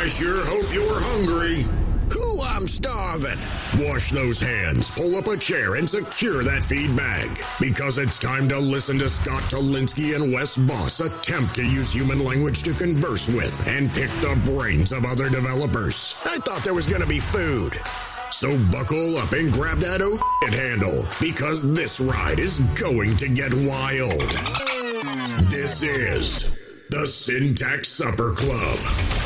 I sure hope you're hungry. Ooh, I'm starving. Wash those hands, pull up a chair, and secure that feed bag. Because it's time to listen to Scott Tolinsky and Wes Boss attempt to use human language to converse with and pick the brains of other developers. I thought there was going to be food. So buckle up and grab that handle, because this ride is going to get wild. This is the Syntax Supper Club.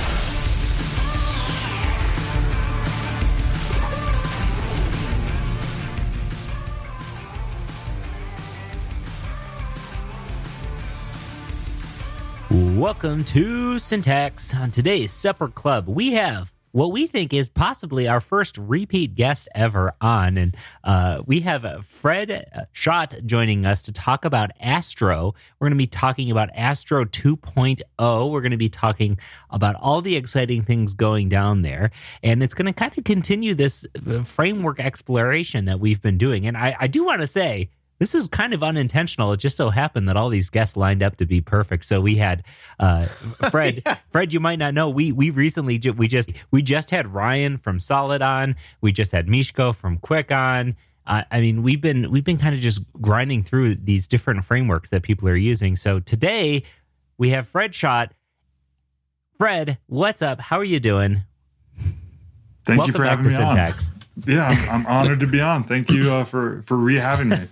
Welcome to Syntax. On today's Supper Club, we have what we think is possibly our first repeat guest ever on. And we have Fred Schott joining us to talk about Astro. We're going to be talking about Astro 2.0. We're going to be talking about all the exciting things going down there. And it's going to kind of continue this framework exploration that we've been doing. And I do want to say, this is kind of unintentional. It just so happened that all these guests lined up to be perfect. So we had Fred. Yeah. Fred, you might not know, we recently we just had Ryan from Solid on. We just had Mishko from Quick on. I mean, we've been kind of just grinding through these different frameworks that people are using. So today we have Fred Schott. Fred, what's up? How are you doing? Thank you for having me Syntax. On. Yeah, I'm honored to be on. Thank you for re-having me.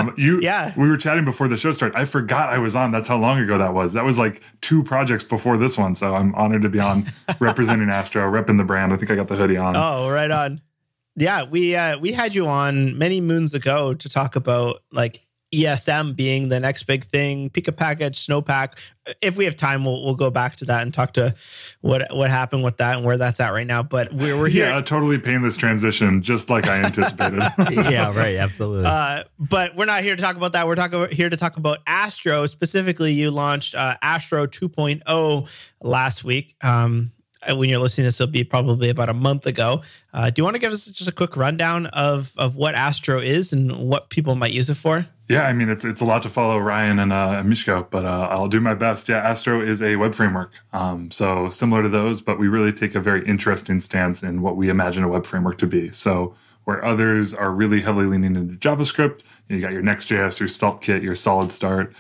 We were chatting before the show started. I forgot I was on. That's how long ago that was. That was like 2 projects before this one. So I'm honored to be on, representing Astro, repping the brand. I think I got the hoodie on. Oh, right on. Yeah, we had you on many moons ago to talk about like ESM being the next big thing, Pika Package, Snowpack. If we have time, we'll go back to that and talk to what happened with that and where that's at right now. But we're here. Yeah, a totally painless transition, just like I anticipated. Yeah, right. Absolutely. But we're not here to talk about that. We're here to talk about Astro. Specifically, you launched Astro 2.0 last week. When you're listening to this, it'll be probably about a month ago. Do you want to give us just a quick rundown of what Astro is and what people might use it for? Yeah, I mean, it's a lot to follow Ryan and Mishko, but I'll do my best. Yeah, Astro is a web framework. So similar to those, but we really take a very interesting stance in what we imagine a web framework to be. So where others are really heavily leaning into JavaScript, you got your Next.js, your SvelteKit, your Solid Start.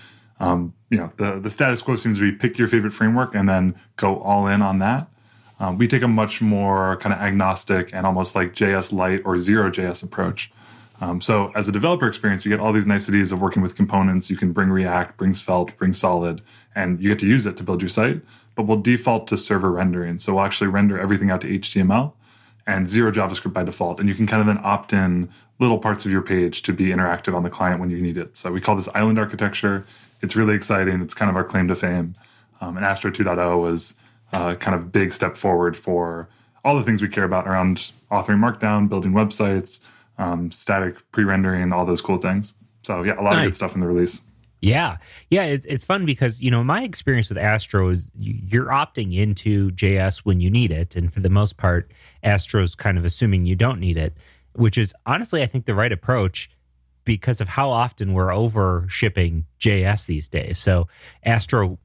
The status quo seems to be pick your favorite framework and then go all in on that. We take a much more kind of agnostic and almost like JS Lite or zero JS approach. So as a developer experience, you get all these niceties of working with components. You can bring React, bring Svelte, bring Solid, and you get to use it to build your site. But we'll default to server rendering. So we'll actually render everything out to HTML and zero JavaScript by default. And you can kind of then opt in little parts of your page to be interactive on the client when you need it. So we call this island architecture. It's really exciting. It's kind of our claim to fame. And Astro 2.0 was kind of big step forward for all the things we care about around authoring Markdown, building websites, static pre-rendering, all those cool things. So yeah, a lot of good stuff in the release. Yeah. It's fun because, my experience with Astro is you're opting into JS when you need it. And for the most part, Astro's kind of assuming you don't need it, which is honestly, I think, the right approach because of how often we're over shipping JS these days. So Astro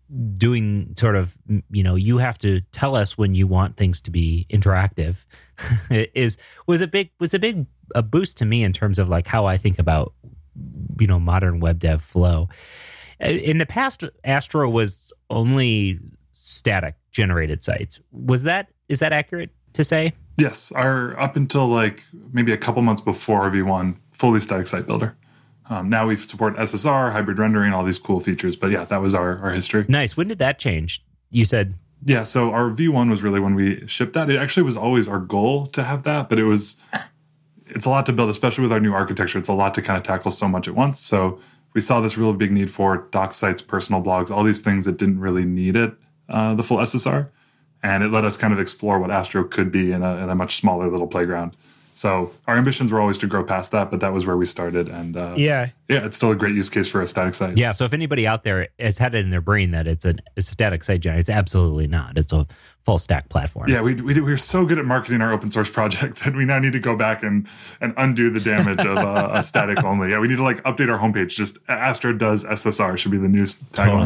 doing sort of, you have to tell us when you want things to be interactive was a big boost to me in terms of like how I think about, modern web dev flow. In the past, Astro was only static generated sites. Is that accurate to say? Yes. Up until like maybe a couple months before V1, fully static site builder. Now we support SSR, hybrid rendering, all these cool features. But yeah, that was our history. Nice. When did that change? You said... Yeah, so our V1 was really when we shipped that. It actually was always our goal to have that, but it's a lot to build, especially with our new architecture. It's a lot to kind of tackle so much at once. So we saw this real big need for doc sites, personal blogs, all these things that didn't really need it, the full SSR. And it let us kind of explore what Astro could be in a much smaller little playground. So our ambitions were always to grow past that, but that was where we started. And it's still a great use case for a static site. Yeah. So if anybody out there has had it in their brain that it's a static site generator, it's absolutely not. It's a full stack platform. Yeah. We were so good at marketing our open source project that we now need to go back and undo the damage of a static only. Yeah. We need to like update our homepage. Just Astro does SSR should be the new tagline.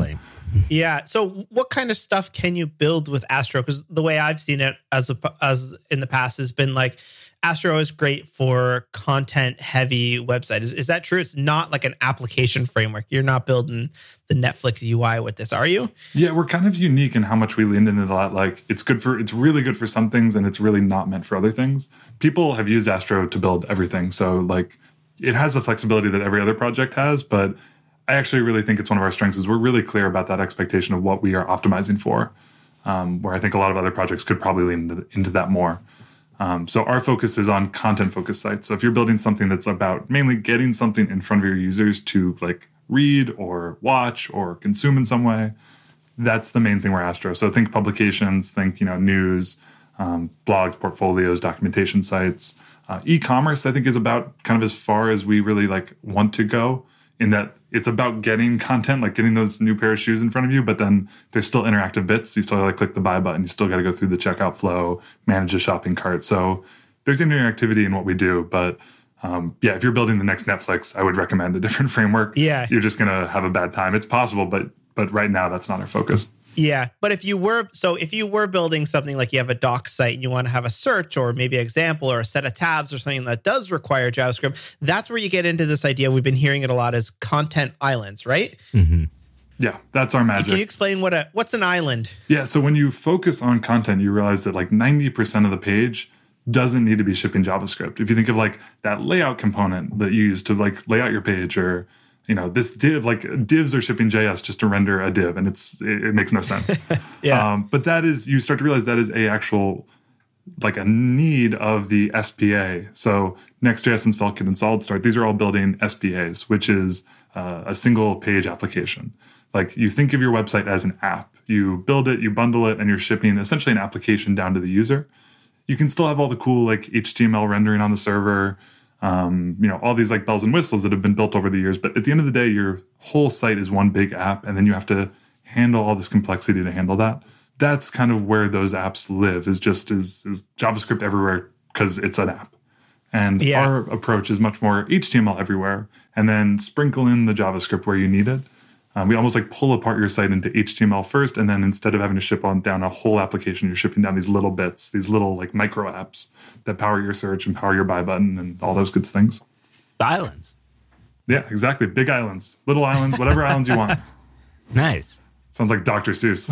Yeah. So what kind of stuff can you build with Astro? Because the way I've seen it as in the past has been like Astro is great for content heavy website. Is that true? It's not like an application framework. You're not building the Netflix UI with this, are you? Yeah, we're kind of unique in how much we leaned into that. Like it's really good for some things and it's really not meant for other things. People have used Astro to build everything. So like it has the flexibility that every other project has, but I actually really think it's one of our strengths is we're really clear about that expectation of what we are optimizing for, where I think a lot of other projects could probably lean into that more. So our focus is on content-focused sites. So if you're building something that's about mainly getting something in front of your users to like read or watch or consume in some way, that's the main thing we're Astro. So think publications, think news, blogs, portfolios, documentation sites. E-commerce, I think, is about kind of as far as we really like want to go, in that it's about getting content, like getting those new pair of shoes in front of you, but then there's still interactive bits. You still got to click the buy button. You still got to go through the checkout flow, manage a shopping cart. So there's interactivity in what we do. But if you're building the next Netflix, I would recommend a different framework. Yeah. You're just going to have a bad time. It's possible, but right now that's not our focus. Yeah. But if you were building something like you have a doc site and you want to have a search or maybe an example or a set of tabs or something that does require JavaScript, that's where you get into this idea. We've been hearing it a lot as content islands, right? Mm-hmm. Yeah, that's our magic. Can you explain what's an island? Yeah. So when you focus on content, you realize that like 90% of the page doesn't need to be shipping JavaScript. If you think of like that layout component that you use to like lay out your page, or this div, like divs are shipping JS just to render a div, and it makes no sense. Yeah. But that is, you start to realize that is a need of the SPA. So Next.js and Svelte and SolidStart, these are all building SPAs, which is a single page application. Like you think of your website as an app. You build it, you bundle it, and you're shipping essentially an application down to the user. You can still have all the cool like HTML rendering on the server, all these like bells and whistles that have been built over the years. But at the end of the day, your whole site is one big app, and then you have to handle all this complexity to handle that. That's kind of where those apps live, is JavaScript everywhere because it's an app. And our approach is much more HTML everywhere, and then sprinkle in the JavaScript where you need it. We almost like pull apart your site into HTML first, and then instead of having to ship down a whole application, you're shipping down these little bits, these little like micro apps that power your search and power your buy button and all those good things. The islands. Yeah, exactly. Big islands, little islands, whatever islands you want. Nice. Sounds like Dr. Seuss.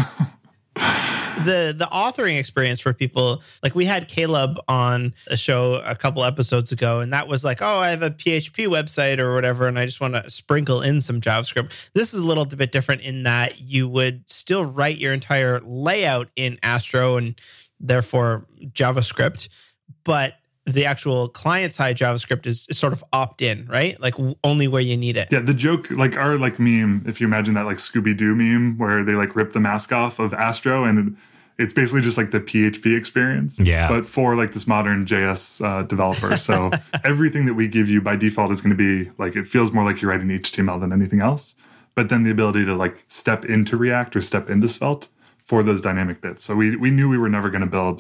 The authoring experience for people, like we had Caleb on a show a couple episodes ago, and that was like, oh, I have a PHP website or whatever, and I just want to sprinkle in some JavaScript. This is a little bit different in that you would still write your entire layout in Astro and therefore JavaScript, but the actual client-side JavaScript is sort of opt-in, right? Like only where you need it. Yeah, the joke, like our like meme, if you imagine that like Scooby-Doo meme where they like rip the mask off of Astro, and it's basically just like the PHP experience, but for like this modern JS developer. So everything that we give you by default is going to be like, it feels more like you're writing HTML than anything else. But then the ability to like step into React or step into Svelte for those dynamic bits. So we knew we were never going to build,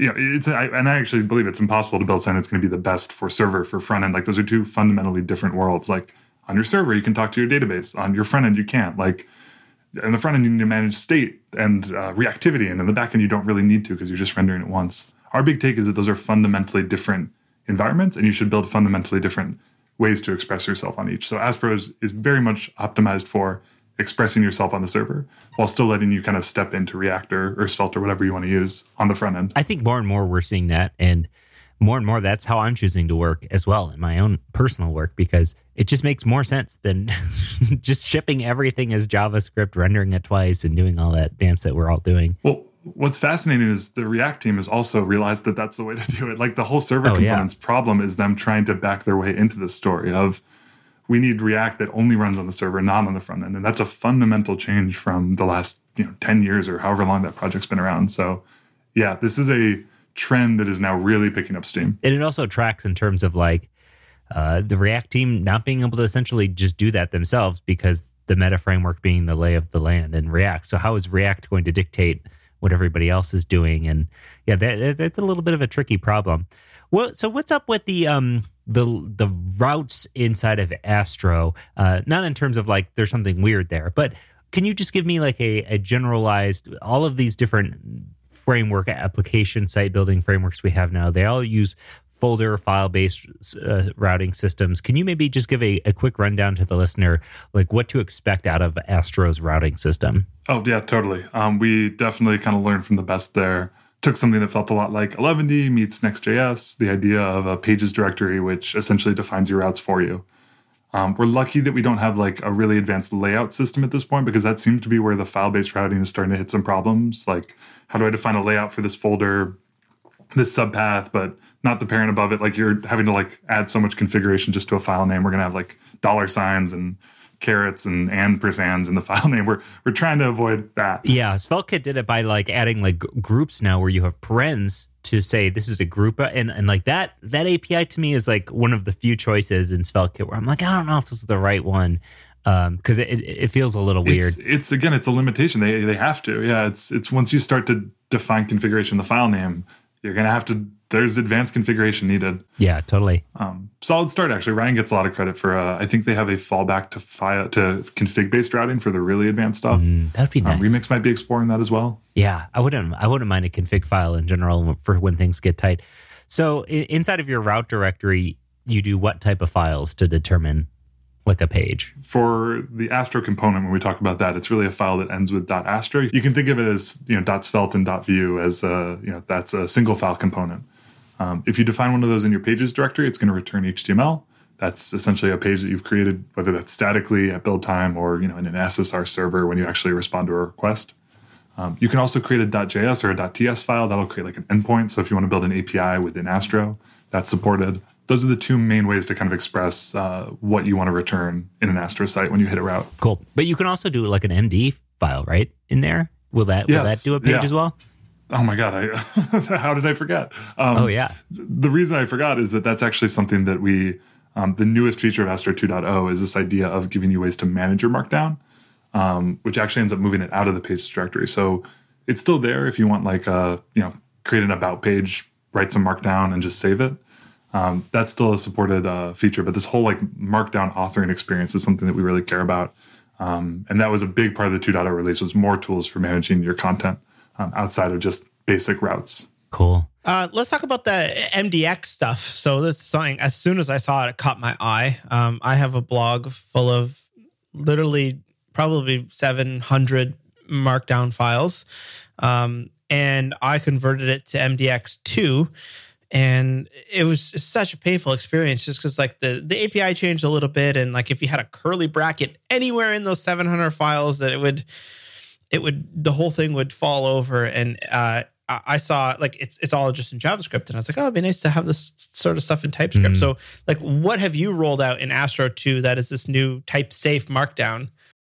I actually believe it's impossible to build something that's going to be the best for server, for front end. Like those are two fundamentally different worlds. Like on your server, you can talk to your database. On your front end, you can't. Like in the front end, you need to manage state and reactivity. And in the back end, you don't really need to because you're just rendering it once. Our big take is that those are fundamentally different environments, and you should build fundamentally different ways to express yourself on each. So Astro is very much optimized for expressing yourself on the server while still letting you kind of step into React or Svelte or whatever you want to use on the front end. I think more and more we're seeing that, and more that's how I'm choosing to work as well in my own personal work, because it just makes more sense than just shipping everything as JavaScript, rendering it twice, and doing all that dance that we're all doing. Well, what's fascinating is the React team has also realized that that's the way to do it. Like the whole server components problem is them trying to back their way into the story of, we need React that only runs on the server, not on the front end. And that's a fundamental change from the last 10 years or however long that project's been around. So yeah, this is a trend that is now really picking up steam. And it also tracks in terms of like the React team not being able to essentially just do that themselves, because the meta framework being the lay of the land in React. So how is React going to dictate what everybody else is doing? And yeah, that's a little bit of a tricky problem. Well, so what's up with the routes inside of Astro? Not in terms of like there's something weird there, but can you just give me like a generalized, all of these different framework application site building frameworks we have now, they all use folder file-based routing systems. Can you maybe just give a quick rundown to the listener, like what to expect out of Astro's routing system? Oh, yeah, totally. We definitely kind of learned from the best there. Took something that felt a lot like 11D meets Next.js, the idea of a pages directory, which essentially defines your routes for you. We're lucky that we don't have like a really advanced layout system at this point, because that seems to be where the file-based routing is starting to hit some problems. Like, how do I define a layout for this folder, this subpath, but not the parent above it? Like, you're having to like add so much configuration just to a file name. We're going to have like $signs and carets and ampersands in the file name. We're trying to avoid that. Yeah, SvelteKit did it by like adding like groups now, where you have parens to say this is a group, and like that API to me is like one of the few choices in SvelteKit where I'm like, I don't know if this is the right one, because it feels a little weird. It's again, it's a limitation. They have to. Yeah, it's once you start to define configuration in the file name, you're gonna have to. There's advanced configuration needed. Yeah, totally. Solid start, actually. Ryan gets a lot of credit for, I think they have a fallback to config-based routing for the really advanced stuff. That'd be nice. Remix might be exploring that as well. Yeah, I wouldn't mind a config file in general for when things get tight. So inside of your route directory, you do what type of files to determine like a page? For the Astro component, when we talk about that, it's really a file that ends with .astro. You can think of it as, .svelte and .view as that's a single file component. If you define one of those in your pages directory, it's going to return HTML. That's essentially a page that you've created, whether that's statically at build time or in an SSR server when you actually respond to a request. You can also create a .js or a .ts file that'll create like an endpoint. So if you want to build an API within Astro, that's supported. Those are the two main ways to kind of express what you want to return in an Astro site when you hit a route. Cool. But you can also do like an MD file, right, in there? Will that do a page as well? Oh my God, how did I forget? Yeah. The reason I forgot is that that's actually something that we, the newest feature of Astro 2.0 is this idea of giving you ways to manage your Markdown, which actually ends up moving it out of the pages directory. So it's still there if you want like, create an about page, write some Markdown and just save it. That's still a supported feature, but this whole like Markdown authoring experience is something that we really care about. And that was a big part of the 2.0 release, was more tools for managing your content. Outside of just basic routes. Cool. Let's talk about the MDX stuff. So this is something, as soon as I saw it, it caught my eye. I have a blog full of literally probably 700 Markdown files. And I converted it to MDX2. And it was such a painful experience just because like the API changed a little bit. And like if you had a curly bracket anywhere in those 700 files, that the whole thing would fall over. And I saw like it's all just in JavaScript, and I was like, oh, it'd be nice to have this sort of stuff in TypeScript. So like, what have you rolled out in Astro 2 that is this new type safe Markdown?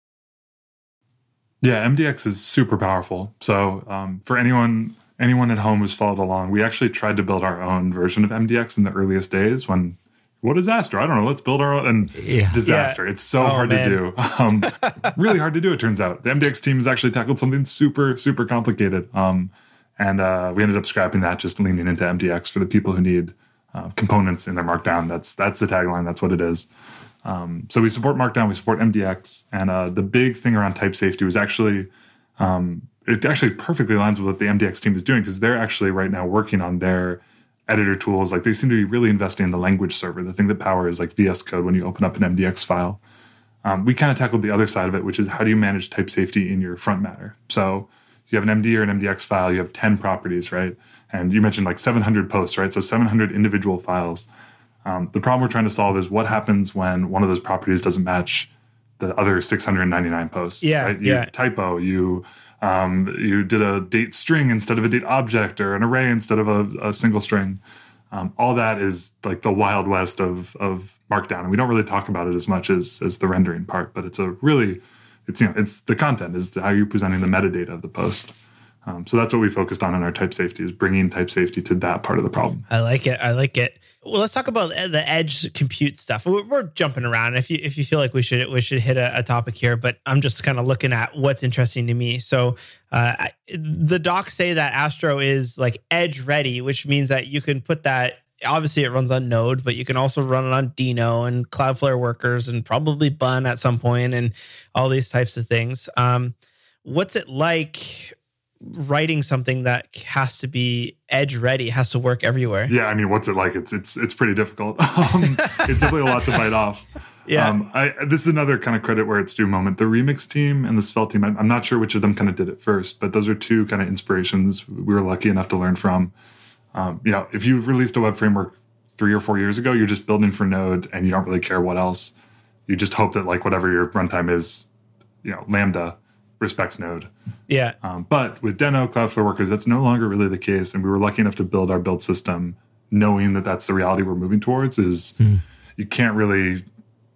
Yeah, MDX is super powerful. So for anyone at home who's followed along, we actually tried to build our own version of MDX in the earliest days when. What is Astro? I don't know. Let's build our own. And disaster. It's so hard to do. Really hard to do, it turns out. The MDX team has actually tackled something super, super complicated. And we ended up scrapping that, just leaning into MDX for the people who need components in their Markdown. That's the tagline. That's what it is. So we support Markdown. We support MDX. And the big thing around type safety was actually, it actually perfectly aligns with what the MDX team is doing, because they're actually right now working on their editor tools. Like they seem to be really investing in the language server, the thing that powers like VS Code when you open up an MDX file. We kind of tackled the other side of it, which is how do you manage type safety in your front matter? So you have an MD or an MDX file, you have 10 properties, right? And you mentioned like 700 posts, right? So 700 individual files. The problem we're trying to solve is what happens when one of those properties doesn't match the other 699 posts. Yeah, right? You typo, you did a date string instead of a date object, or an array instead of a single string. All that is like the wild west of Markdown, and we don't really talk about it as much as the rendering part. But it's the content, is how you're presenting the metadata of the post. So that's what we focused on in our type safety, is bringing type safety to that part of the problem. I like it. Well, let's talk about the edge compute stuff. We're jumping around. If you feel like we should hit a topic here, but I'm just kind of looking at what's interesting to me. So the docs say that Astro is like edge ready, which means that you can put that obviously it runs on Node, but you can also run it on Dino and Cloudflare workers and probably Bun at some point and all these types of things. What's it like writing something that has to be edge ready, has to work everywhere? Yeah, I mean, what's it like? It's pretty difficult. It's definitely a lot to bite off. Yeah. This is another kind of credit where it's due moment. The Remix team and the Svelte team, I'm not sure which of them kind of did it first, but those are two kind of inspirations we were lucky enough to learn from. If you released a web framework 3 or 4 years ago, you're just building for Node and you don't really care what else. You just hope that like whatever your runtime is, Lambda respects Node. Yeah. But with Deno, Cloudflare workers, that's no longer really the case. And we were lucky enough to build our build system knowing that that's the reality we're moving towards is you can't really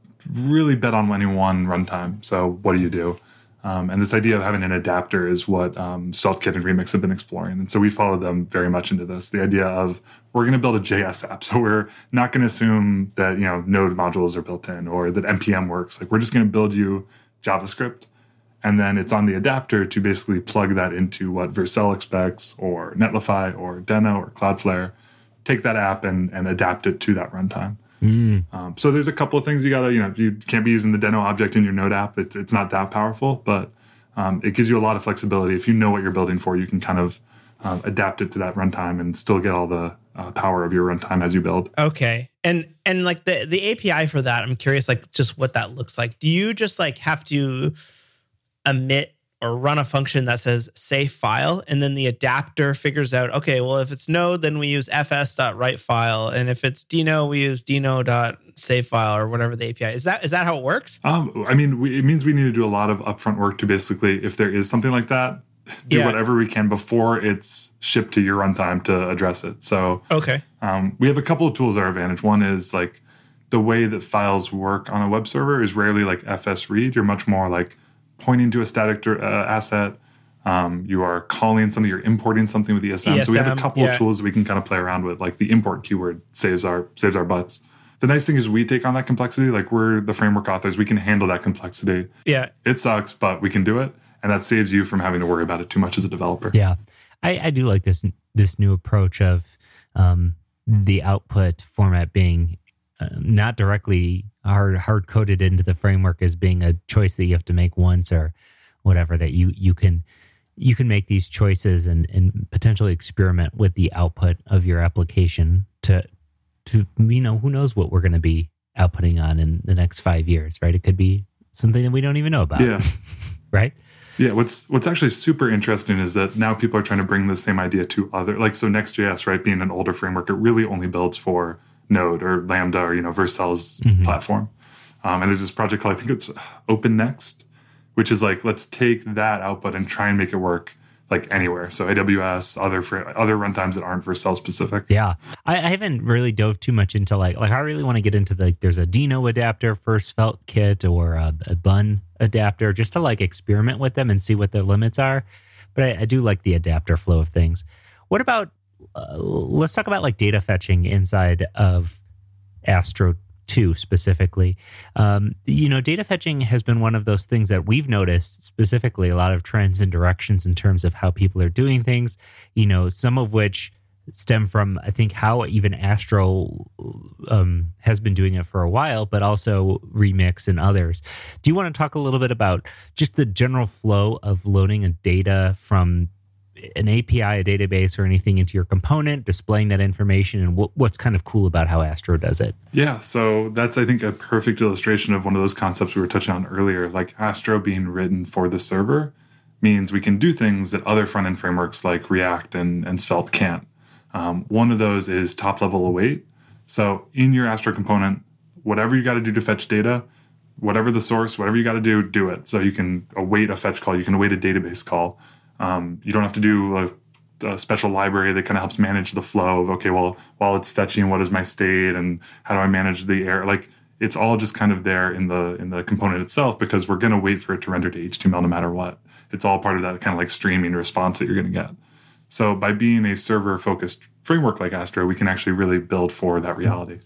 bet on any one runtime. So what do you do? And this idea of having an adapter is what SvelteKit and Remix have been exploring. And so we followed them very much into this. The idea of we're going to build a JS app. So we're not going to assume that, Node modules are built in or that NPM works. Like we're just going to build you JavaScript. And then it's on the adapter to basically plug that into what Vercel expects or Netlify or Deno or Cloudflare. Take that app and adapt it to that runtime. So there's a couple of things you gotta, you can't be using the Deno object in your Node app. It's not that powerful, but it gives you a lot of flexibility. If you know what you're building for, you can kind of adapt it to that runtime and still get all the power of your runtime as you build. Okay. And like the API for that, I'm curious, like just what that looks like. Do you just like have to emit or run a function that says save file, and then the adapter figures out, okay, well, if it's Node, then we use fs.writeFile, and if it's Deno, we use Deno.saveFile or whatever the API is. That how it works? It means we need to do a lot of upfront work to basically, if there is something like that, do whatever we can before it's shipped to your runtime to address it. So okay, we have a couple of tools at our advantage. One is like the way that files work on a web server is rarely like fs read. You're much more like pointing to a static asset. You are calling something, you're importing something with ESM. So we have a couple of tools that we can kind of play around with, like the import keyword saves our butts. The nice thing is we take on that complexity. Like we're the framework authors. We can handle that complexity. Yeah. It sucks, but we can do it. And that saves you from having to worry about it too much as a developer. Yeah. I do like this new approach of the output format being not directly hard coded into the framework as being a choice that you have to make once or whatever, that you can make these choices and potentially experiment with the output of your application to who knows what we're going to be outputting on in the next 5 years, right? It could be something that we don't even know about. Yeah. Right? Yeah, what's actually super interesting is that now people are trying to bring the same idea to other, like, so Next.js, right, being an older framework, it really only builds for Node or Lambda or, Vercel's platform. And there's this project called, I think it's OpenNext, which is like, let's take that output and try and make it work like anywhere. So AWS, other runtimes that aren't Vercel specific. Yeah. I haven't really dove too much into like I really want to get into there's a Deno adapter for SvelteKit or a Bun adapter just to like experiment with them and see what their limits are. But I do like the adapter flow of things. What about, let's talk about like data fetching inside of Astro 2 specifically. Data fetching has been one of those things that we've noticed specifically a lot of trends and directions in terms of how people are doing things, some of which stem from, I think, how even Astro has been doing it for a while, but also Remix and others. Do you want to talk a little bit about just the general flow of loading a data from an API, a database, or anything into your component, displaying that information, and what's kind of cool about how Astro does it? Yeah, so that's, I think, a perfect illustration of one of those concepts we were touching on earlier. Like Astro being written for the server means we can do things that other front-end frameworks like React and Svelte can't. One of those is top-level await. So in your Astro component, whatever you got to do to fetch data, whatever the source, whatever you got to do it. So you can await a fetch call. You can await a database call. You don't have to do a special library that kind of helps manage the flow of, okay, well, while it's fetching, what is my state and how do I manage the error? Like it's all just kind of there in the component itself because we're going to wait for it to render to HTML no matter what. It's all part of that kind of like streaming response that you're going to get. So by being a server-focused framework like Astro, we can actually really build for that reality.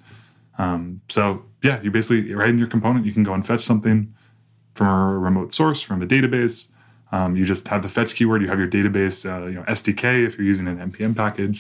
You basically, right in your component, you can go and fetch something from a remote source, from a database. You just have the fetch keyword. You have your database, SDK if you're using an NPM package.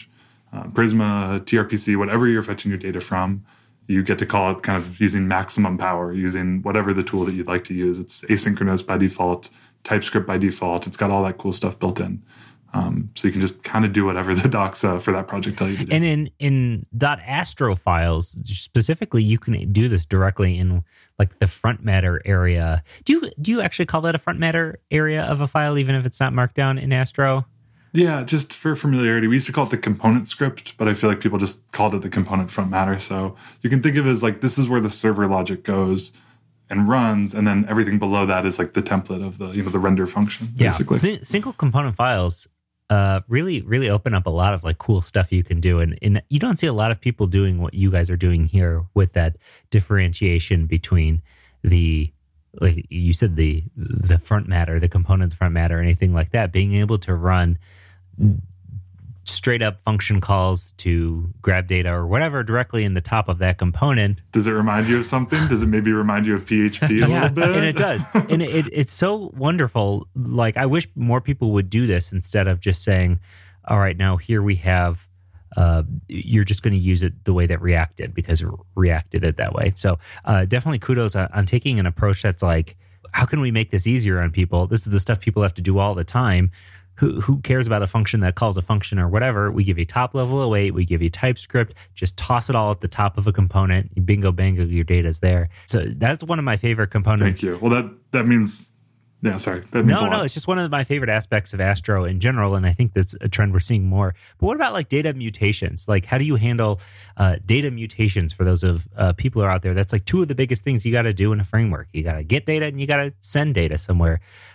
Prisma, TRPC, whatever you're fetching your data from, you get to call it kind of using maximum power, using whatever the tool that you'd like to use. It's asynchronous by default, TypeScript by default. It's got all that cool stuff built in. So you can just kind of do whatever the docs for that project tell you to do. And in .astro files, specifically, you can do this directly in like the front matter area. Do you actually call that a front matter area of a file, even if it's not marked down in Astro? Yeah, just for familiarity, we used to call it the component script, but I feel like people just called it the component front matter. So you can think of it as like this is where the server logic goes and runs, and then everything below that is like the template of the render function. Basically, single component files really open up a lot of like cool stuff you can do, and you don't see a lot of people doing what you guys are doing here with that differentiation between the, like you said, the front matter, the components front matter, anything like that, being able to run straight up function calls to grab data or whatever directly in the top of that component. Does it remind you of something? Does it maybe remind you of PHP a little bit? And it does. And it's so wonderful. Like, I wish more people would do this instead of just saying, all right, now here we have, you're just going to use it the way that React did because React did it that way. So definitely kudos on taking an approach that's like, how can we make this easier on people? This is the stuff people have to do all the time. Who cares about a function that calls a function or whatever? We give you top level await. We give you TypeScript. Just toss it all at the top of a component. Bingo, bango, your data's there. So that's one of my favorite components. Thank you. Well, that means... Yeah, sorry. That means a lot. It's just one of my favorite aspects of Astro in general, and I think that's a trend we're seeing more. But what about like data mutations? Like, how do you handle data mutations for those of people who are out there? That's like two of the biggest things you got to do in a framework. You got to get data and you got to send data somewhere.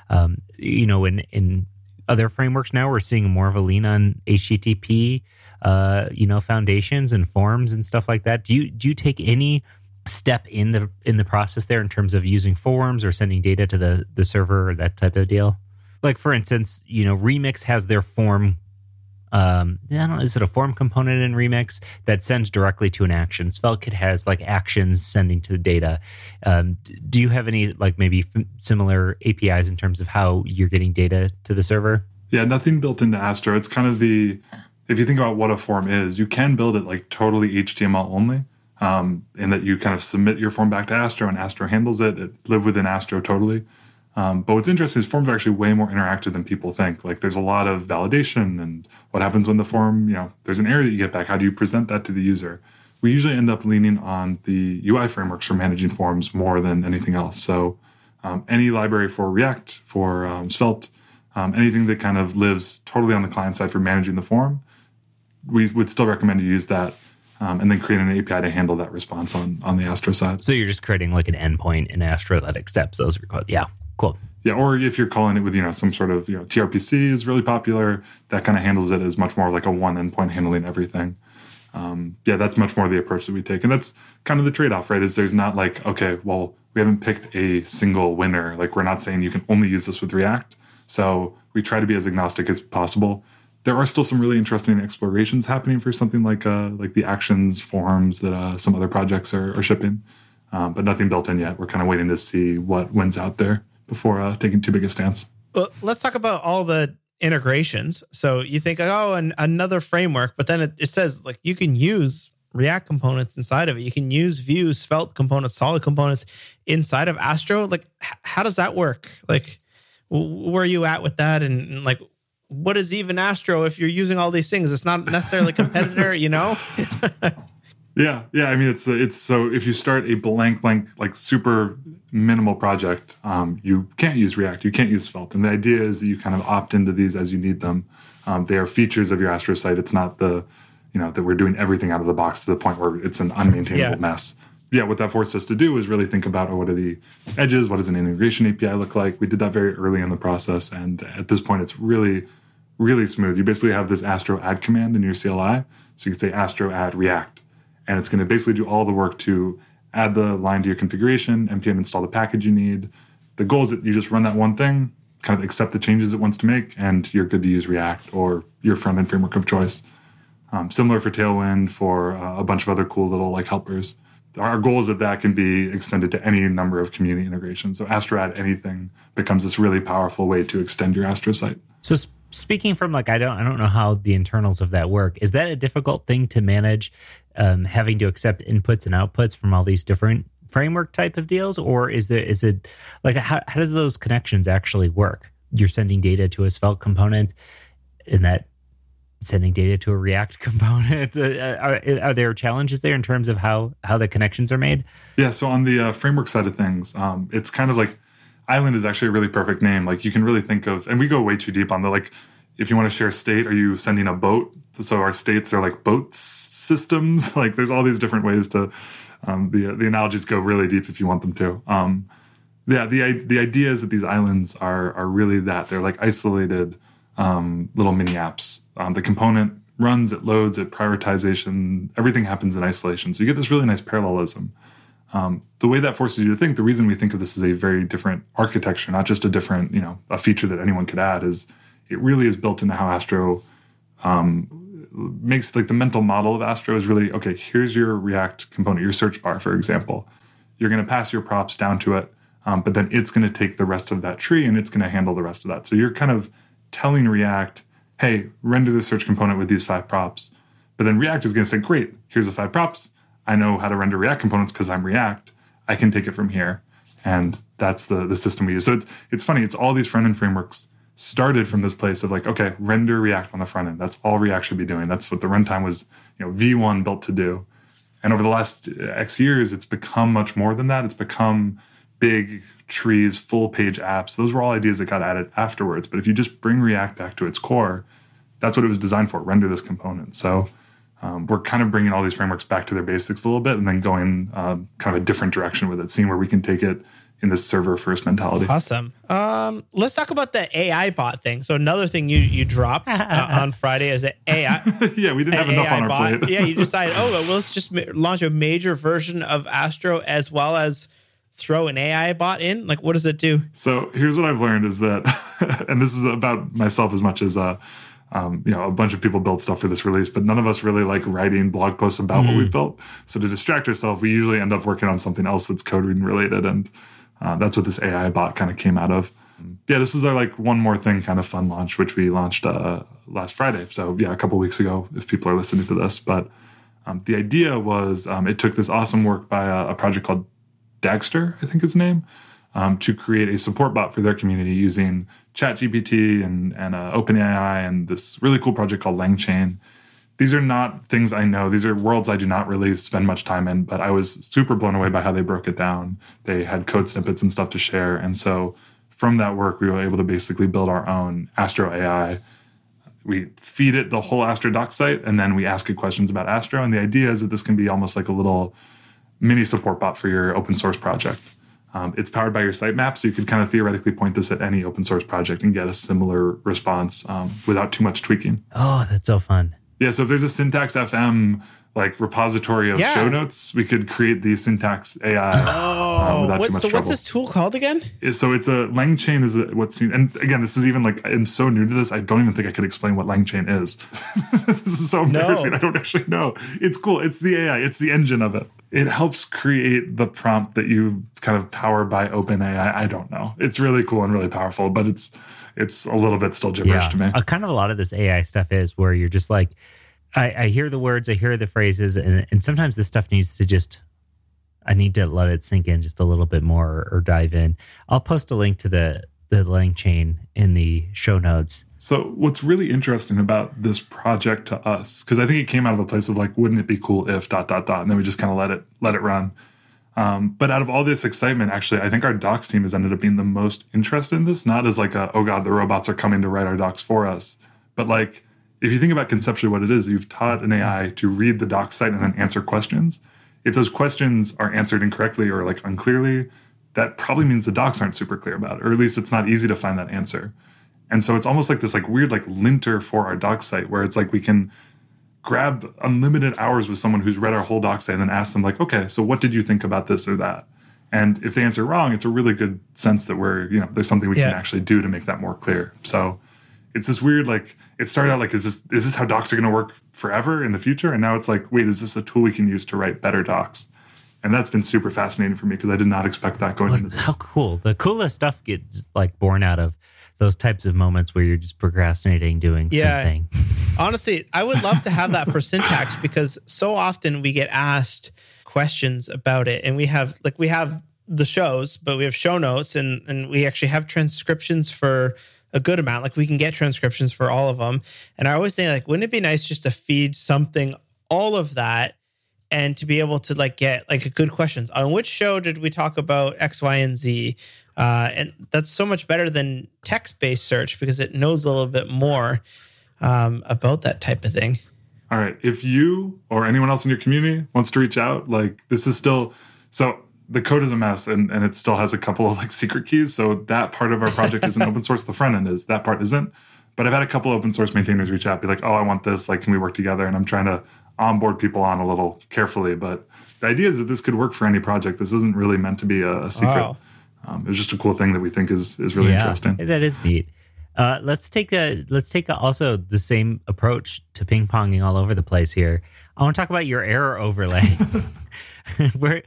In other frameworks now, we're seeing more of a lean on HTTP, foundations and forms and stuff like that. Do you take any step in the process there in terms of using forms or sending data to the server or that type of deal? Like, for instance, Remix has their form. I don't know, is it a form component in Remix that sends directly to an action? SvelteKit has like actions sending to the data. Do you have any like maybe similar APIs in terms of how you're getting data to the server? Yeah, nothing built into Astro. It's kind of if you think about what a form is, you can build it like totally HTML only. In that you kind of submit your form back to Astro and Astro handles it. It lives within Astro totally. But what's interesting is forms are actually way more interactive than people think. Like, there's a lot of validation and what happens when the form, there's an error that you get back. How do you present that to the user? We usually end up leaning on the UI frameworks for managing forms more than anything else. So any library for React, for Svelte, anything that kind of lives totally on the client side for managing the form, we would still recommend you use that. And then create an API to handle that response on the Astro side. So you're just creating like an endpoint in Astro that accepts those requests. Yeah, cool. Yeah, or if you're calling it with some sort of TRPC is really popular, that kind of handles it as much more like a one endpoint handling everything. That's much more the approach that we take, and that's kind of the trade-off, right? Is there's not like, okay, well, we haven't picked a single winner. Like, we're not saying you can only use this with React. So we try to be as agnostic as possible. There are still some really interesting explorations happening for something like the actions forms that some other projects are shipping, but nothing built in yet. We're kind of waiting to see what wins out there before taking too big a stance. Well, let's talk about all the integrations. So you think, another framework, but then it says like you can use React components inside of it. You can use Vue, Svelte components, Solid components inside of Astro. Like, how does that work? Like, where are you at with that? And like, what is even Astro if you're using all these things? It's not necessarily a competitor, Yeah. I mean, it's so if you start a blank, like super minimal project, you can't use React, you can't use Svelte. And the idea is that you kind of opt into these as you need them. They are features of your Astro site. It's not that we're doing everything out of the box to the point where it's an unmaintainable mess. Yeah, what that forced us to do is really think about what are the edges, what does an integration API look like? We did that very early in the process, and at this point, it's really, really smooth. You basically have this Astro add command in your CLI, so you can say Astro add React, and it's going to basically do all the work to add the line to your configuration, npm install the package you need. The goal is that you just run that one thing, kind of accept the changes it wants to make, and you're good to use React or your front-end framework of choice. Similar for Tailwind, for a bunch of other cool little like helpers. Our goal is that can be extended to any number of community integrations. So Astro Add Anything becomes this really powerful way to extend your Astro site. So speaking from like, I don't know how the internals of that work. Is that a difficult thing to manage, having to accept inputs and outputs from all these different framework type of deals? Or is it like, how does those connections actually work? You're sending data to a Svelte component and that sending data to a React component. Are there challenges there in terms of how the connections are made? Yeah. So on the framework side of things, it's kind of like Island is actually a really perfect name. Like you can really think of, and we go way too deep on the, like, if you want to share state, are you sending a boat? So our states are like boat systems. Like there's all these different ways to, the analogies go really deep if you want them to. The idea is that these islands are really that. They're like isolated little mini apps. The component runs, it loads, it prioritization, everything happens in isolation. So you get this really nice parallelism. The way that forces you to think, the reason we think of this as a very different architecture, not just a different, a feature that anyone could add, is it really is built into how Astro makes, like, the mental model of Astro is really, okay, here's your React component, your search bar, for example. You're going to pass your props down to it, but then it's going to take the rest of that tree and it's going to handle the rest of that. So you're kind of telling React, hey, render the search component with these 5 props. But then React is going to say, great, here's the 5 props. I know how to render React components because I'm React. I can take it from here. And that's the system we use. So it's funny. It's all these front-end frameworks started from this place of like, okay, render React on the front end. That's all React should be doing. That's what the runtime was, V1 built to do. And over the last X years, it's become much more than that. It's become big trees, full-page apps. Those were all ideas that got added afterwards. But if you just bring React back to its core, that's what it was designed for, render this component. So we're kind of bringing all these frameworks back to their basics a little bit and then going kind of a different direction with it, seeing where we can take it in this server-first mentality. Awesome. Let's talk about the AI bot thing. So another thing you dropped on Friday is the AI. Yeah, we didn't have enough on our bot. plate. Yeah, you decided, well, let's just launch a major version of Astro as well as throw an AI bot in. Like, what does it do? So here's what I've learned is that, and this is about myself as much as a bunch of people build stuff for this release, but none of us really like writing blog posts about what we've built. So to distract ourselves, we usually end up working on something else that's code reading related. And that's what this AI bot kind of came out of. Yeah, this was our like one more thing kind of fun launch, which we launched last Friday. So yeah, a couple weeks ago, if people are listening to this. But the idea was it took this awesome work by a project called Dagster, I think is the name, to create a support bot for their community using ChatGPT and OpenAI and this really cool project called LangChain. These are not things I know. These are worlds I do not really spend much time in, but I was super blown away by how they broke it down. They had code snippets and stuff to share. And so from that work, we were able to basically build our own Astro AI. We feed it the whole Astro doc site, and then we ask it questions about Astro. And the idea is that this can be almost like a little mini support bot for your open source project. It's powered by your sitemap, so you could kind of theoretically point this at any open source project and get a similar response without too much tweaking. Oh, that's so fun. Yeah, so if there's a Syntax FM like repository of show notes, we could create the Syntax AI without too much trouble. What's this tool called again? So it's a LangChain is and again, this is even like, I'm so new to this, I don't even think I could explain what LangChain is. This is so embarrassing. I don't actually know. It's cool. It's the AI. It's the engine of it. It helps create the prompt that you kind of power by OpenAI. I don't know. It's really cool and really powerful, but it's a little bit still gibberish to me. Kind of a lot of this AI stuff is where you're just like, I hear the words, I hear the phrases, and sometimes this stuff needs to I need to let it sink in just a little bit more or dive in. I'll post a link to the LangChain in the show notes. So what's really interesting about this project to us, because I think it came out of a place of like, wouldn't it be cool if ... and then we just kind of let it run. But out of all this excitement, actually, I think our docs team has ended up being the most interested in this, not as like oh God, the robots are coming to write our docs for us, but like, if you think about conceptually what it is, you've taught an AI to read the doc site and then answer questions. If those questions are answered incorrectly or like unclearly, that probably means the docs aren't super clear about it, or at least it's not easy to find that answer. And so it's almost like this like weird like linter for our doc site where it's like we can grab unlimited hours with someone who's read our whole doc site and then ask them like, okay, so what did you think about this or that? And if they answer wrong, it's a really good sense that there's something we can actually do to make that more clear. So it's this weird, like, it started out like, is this how docs are going to work forever in the future? And now it's like, wait, is this a tool we can use to write better docs? And that's been super fascinating for me because I did not expect that going into this. How cool. The coolest stuff gets like born out of those types of moments where you're just procrastinating doing something. Honestly, I would love to have that for Syntax, because so often we get asked questions about it, and we have the shows, but we have show notes, and we actually have transcriptions for a good amount. Like, we can get transcriptions for all of them. And I always think, like, wouldn't it be nice just to feed something all of that, and to be able to like get like a good questions on which show did we talk about X, Y, and Z? And that's so much better than text-based search, because it knows a little bit more about that type of thing. All right. If you or anyone else in your community wants to reach out, like, this is still, so the code is a mess, and it still has a couple of like secret keys. So that part of our project isn't open source. The front end is, that part isn't. But I've had a couple of open source maintainers reach out, be like, oh, I want this. Like, can we work together? And I'm trying to onboard people on a little carefully. But the idea is that this could work for any project. This isn't really meant to be a secret. Wow. It was just a cool thing that we think is really interesting. That is neat. Let's take also the same approach to ping ponging all over the place here. I want to talk about your error overlay. Where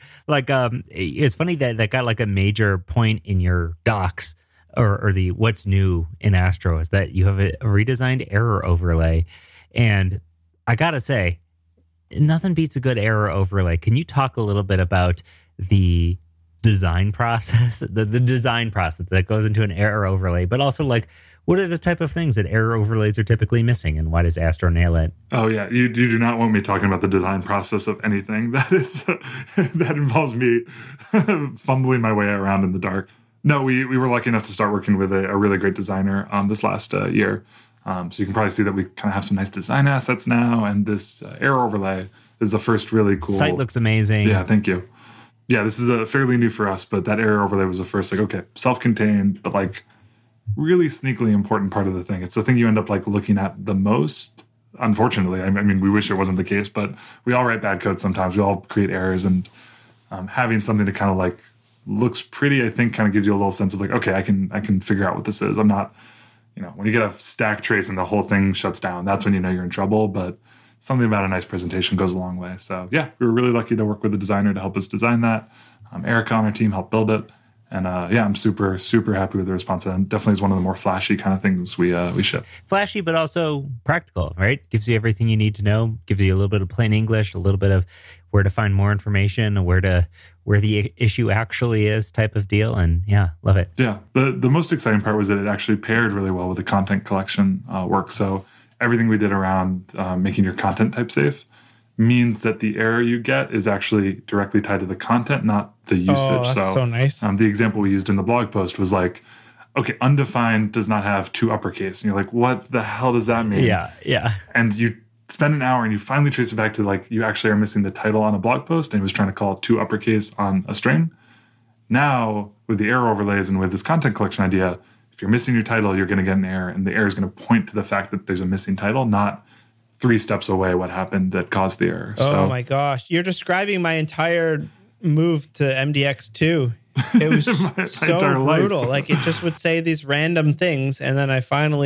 it's funny that got like a major point in your docs or the what's new in Astro is that you have a redesigned error overlay. And I gotta say, nothing beats a good error overlay. Can you talk a little bit about the design process, the design process that goes into an error overlay, but also like, what are the type of things that error overlays are typically missing, and why does Astro nail it? Oh yeah, you do not want me talking about the design process of anything that is that involves me fumbling my way around in the dark. No, we were lucky enough to start working with a really great designer this last year. So you can probably see that we kind of have some nice design assets now, and this error overlay is the first really cool. Site looks amazing. Yeah, thank you. Yeah, this is fairly new for us, but that error overlay was the first, like, okay, self-contained, but like really sneakily important part of the thing. It's the thing you end up like looking at the most, unfortunately. I mean, we wish it wasn't the case, but we all write bad code sometimes. We all create errors, and having something that kind of like looks pretty, I think, kind of gives you a little sense of like, okay, I can figure out what this is. I'm not, when you get a stack trace and the whole thing shuts down, that's when you know you're in trouble. But something about a nice presentation goes a long way. So yeah, we were really lucky to work with a designer to help us design that. Erica on our team helped build it. And I'm super, super happy with the response. And definitely is one of the more flashy kind of things we ship. Flashy, but also practical, right? Gives you everything you need to know. Gives you a little bit of plain English, a little bit of where to find more information, where the issue actually is, type of deal. And yeah, love it. Yeah, the most exciting part was that it actually paired really well with the content collection work. So everything we did around making your content type safe means that the error you get is actually directly tied to the content, not the usage. Oh, that's so nice. The example we used in the blog post was like, okay, undefined does not have two uppercase. And you're like, what the hell does that mean? Yeah. And you spend an hour and you finally trace it back to like, you actually are missing the title on a blog post, and it was trying to call two uppercase on a string. Now, with the error overlays and with this content collection idea, if you're missing your title, you're going to get an error, and the error is going to point to the fact that there's a missing title, not 3 steps away what happened that caused the error. Oh my gosh. You're describing my entire move to MDX2. It was my so brutal. Like, it just would say these random things, and then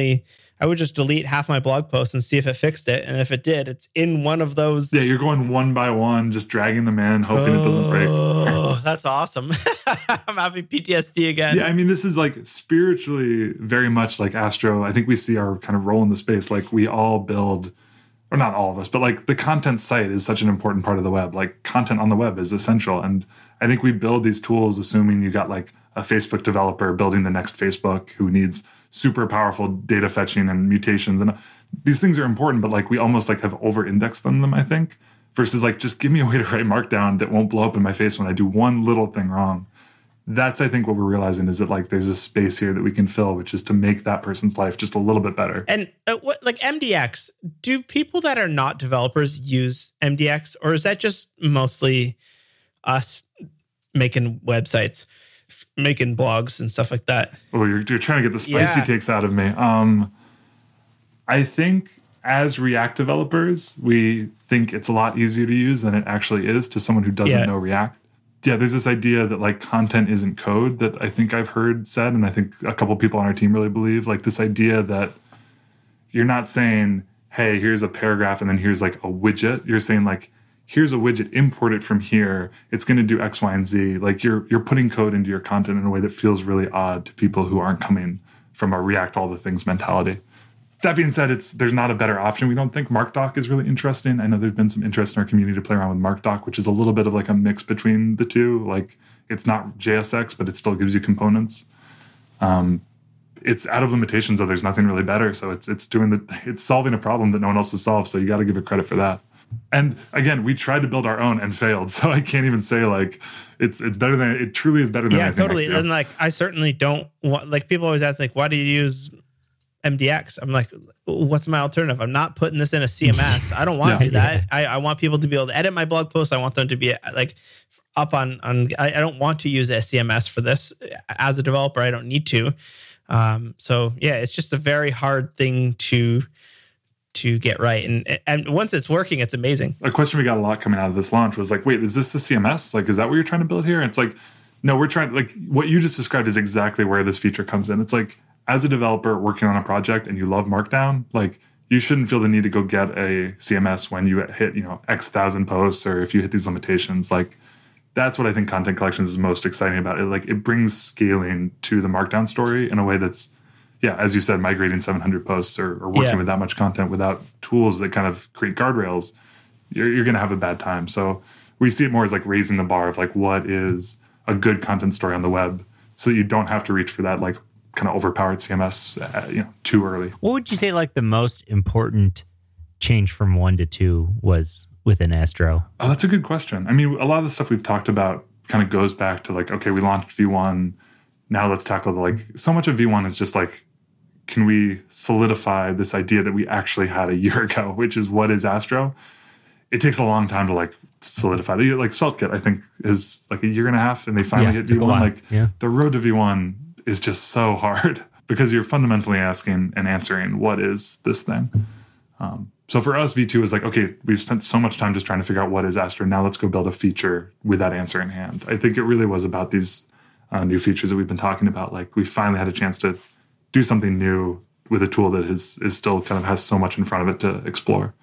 I would just delete half my blog posts and see if it fixed it. And if it did, it's in one of those. Yeah, you're going one by one, just dragging them in, hoping it doesn't break. Oh, that's awesome. I'm having PTSD again. Yeah, I mean, this is like spiritually very much like Astro. I think we see our kind of role in the space. Like, we all build, or not all of us, but like the content site is such an important part of the web. Like, content on the web is essential. And I think we build these tools assuming you got like a Facebook developer building the next Facebook who needs super powerful data fetching and mutations. And these things are important, but like we almost like have over-indexed them, I think, versus like, just give me a way to write Markdown that won't blow up in my face when I do one little thing wrong. That's, I think, what we're realizing is that like there's a space here that we can fill, which is to make that person's life just a little bit better. And what, like MDX, do people that are not developers use MDX, or is that just mostly us making websites, making blogs and stuff like that? Oh, you're trying to get the spicy takes out of me. I think as React developers, we think it's a lot easier to use than it actually is to someone who doesn't know React. Yeah, there's this idea that like content isn't code that I think I've heard said, and I think a couple people on our team really believe, like this idea that you're not saying, hey, here's a paragraph and then here's like a widget. You're saying like, here's a widget, import it from here. It's going to do X, Y, and Z. Like you're putting code into your content in a way that feels really odd to people who aren't coming from a react all the things mentality. That being said, there's not a better option. We don't think MarkDoc is really interesting. I know there's been some interest in our community to play around with MarkDoc, which is a little bit of like a mix between the two. Like it's not JSX, but it still gives you components. It's out of limitations, so there's nothing really better. So it's solving a problem that no one else has solved. So you got to give it credit for that. And again, we tried to build our own and failed. So I can't even say like it's better than it truly is better than anything. Yeah, totally. And like I certainly don't want, like people always ask like, why do you use MDX? I'm like, what's my alternative? I'm not putting this in a CMS. I don't want to do that. I want people to be able to edit my blog posts. I want them to be like up on I don't want to use a CMS for this. As a developer, I don't need to. So yeah, it's just a very hard thing to get right. And once it's working, it's amazing. A question we got a lot coming out of this launch was like, wait, is this the CMS? Like, is that what you're trying to build here? And it's like, no, we're trying, like what you just described is exactly where this feature comes in. It's like, as a developer working on a project and you love Markdown, like you shouldn't feel the need to go get a CMS when you hit, X thousand posts, or if you hit these limitations. Like that's what I think Content Collections is most exciting about it. Like it brings scaling to the Markdown story in a way that's, as you said, migrating 700 posts or working with that much content without tools that kind of create guardrails, you're going to have a bad time. So we see it more as like raising the bar of like what is a good content story on the web, so that you don't have to reach for that like kind of overpowered CMS, too early. What would you say like the most important change from 1 to 2 was within Astro? Oh, that's a good question. I mean, a lot of the stuff we've talked about kind of goes back to like, okay, we launched V1. Now let's tackle so much of V1 is just like, can we solidify this idea that we actually had a year ago, which is what is Astro? It takes a long time to like solidify. Like SvelteKit, I think, is like a year and a half, and they finally hit V1. Like the road to V1 is just so hard because you're fundamentally asking and answering, what is this thing? So for us, V2 is like, okay, we've spent so much time just trying to figure out what is Astro. Now let's go build a feature with that answer in hand. I think it really was about these new features that we've been talking about. Like we finally had a chance to do something new with a tool that is still kind of has so much in front of it to explore.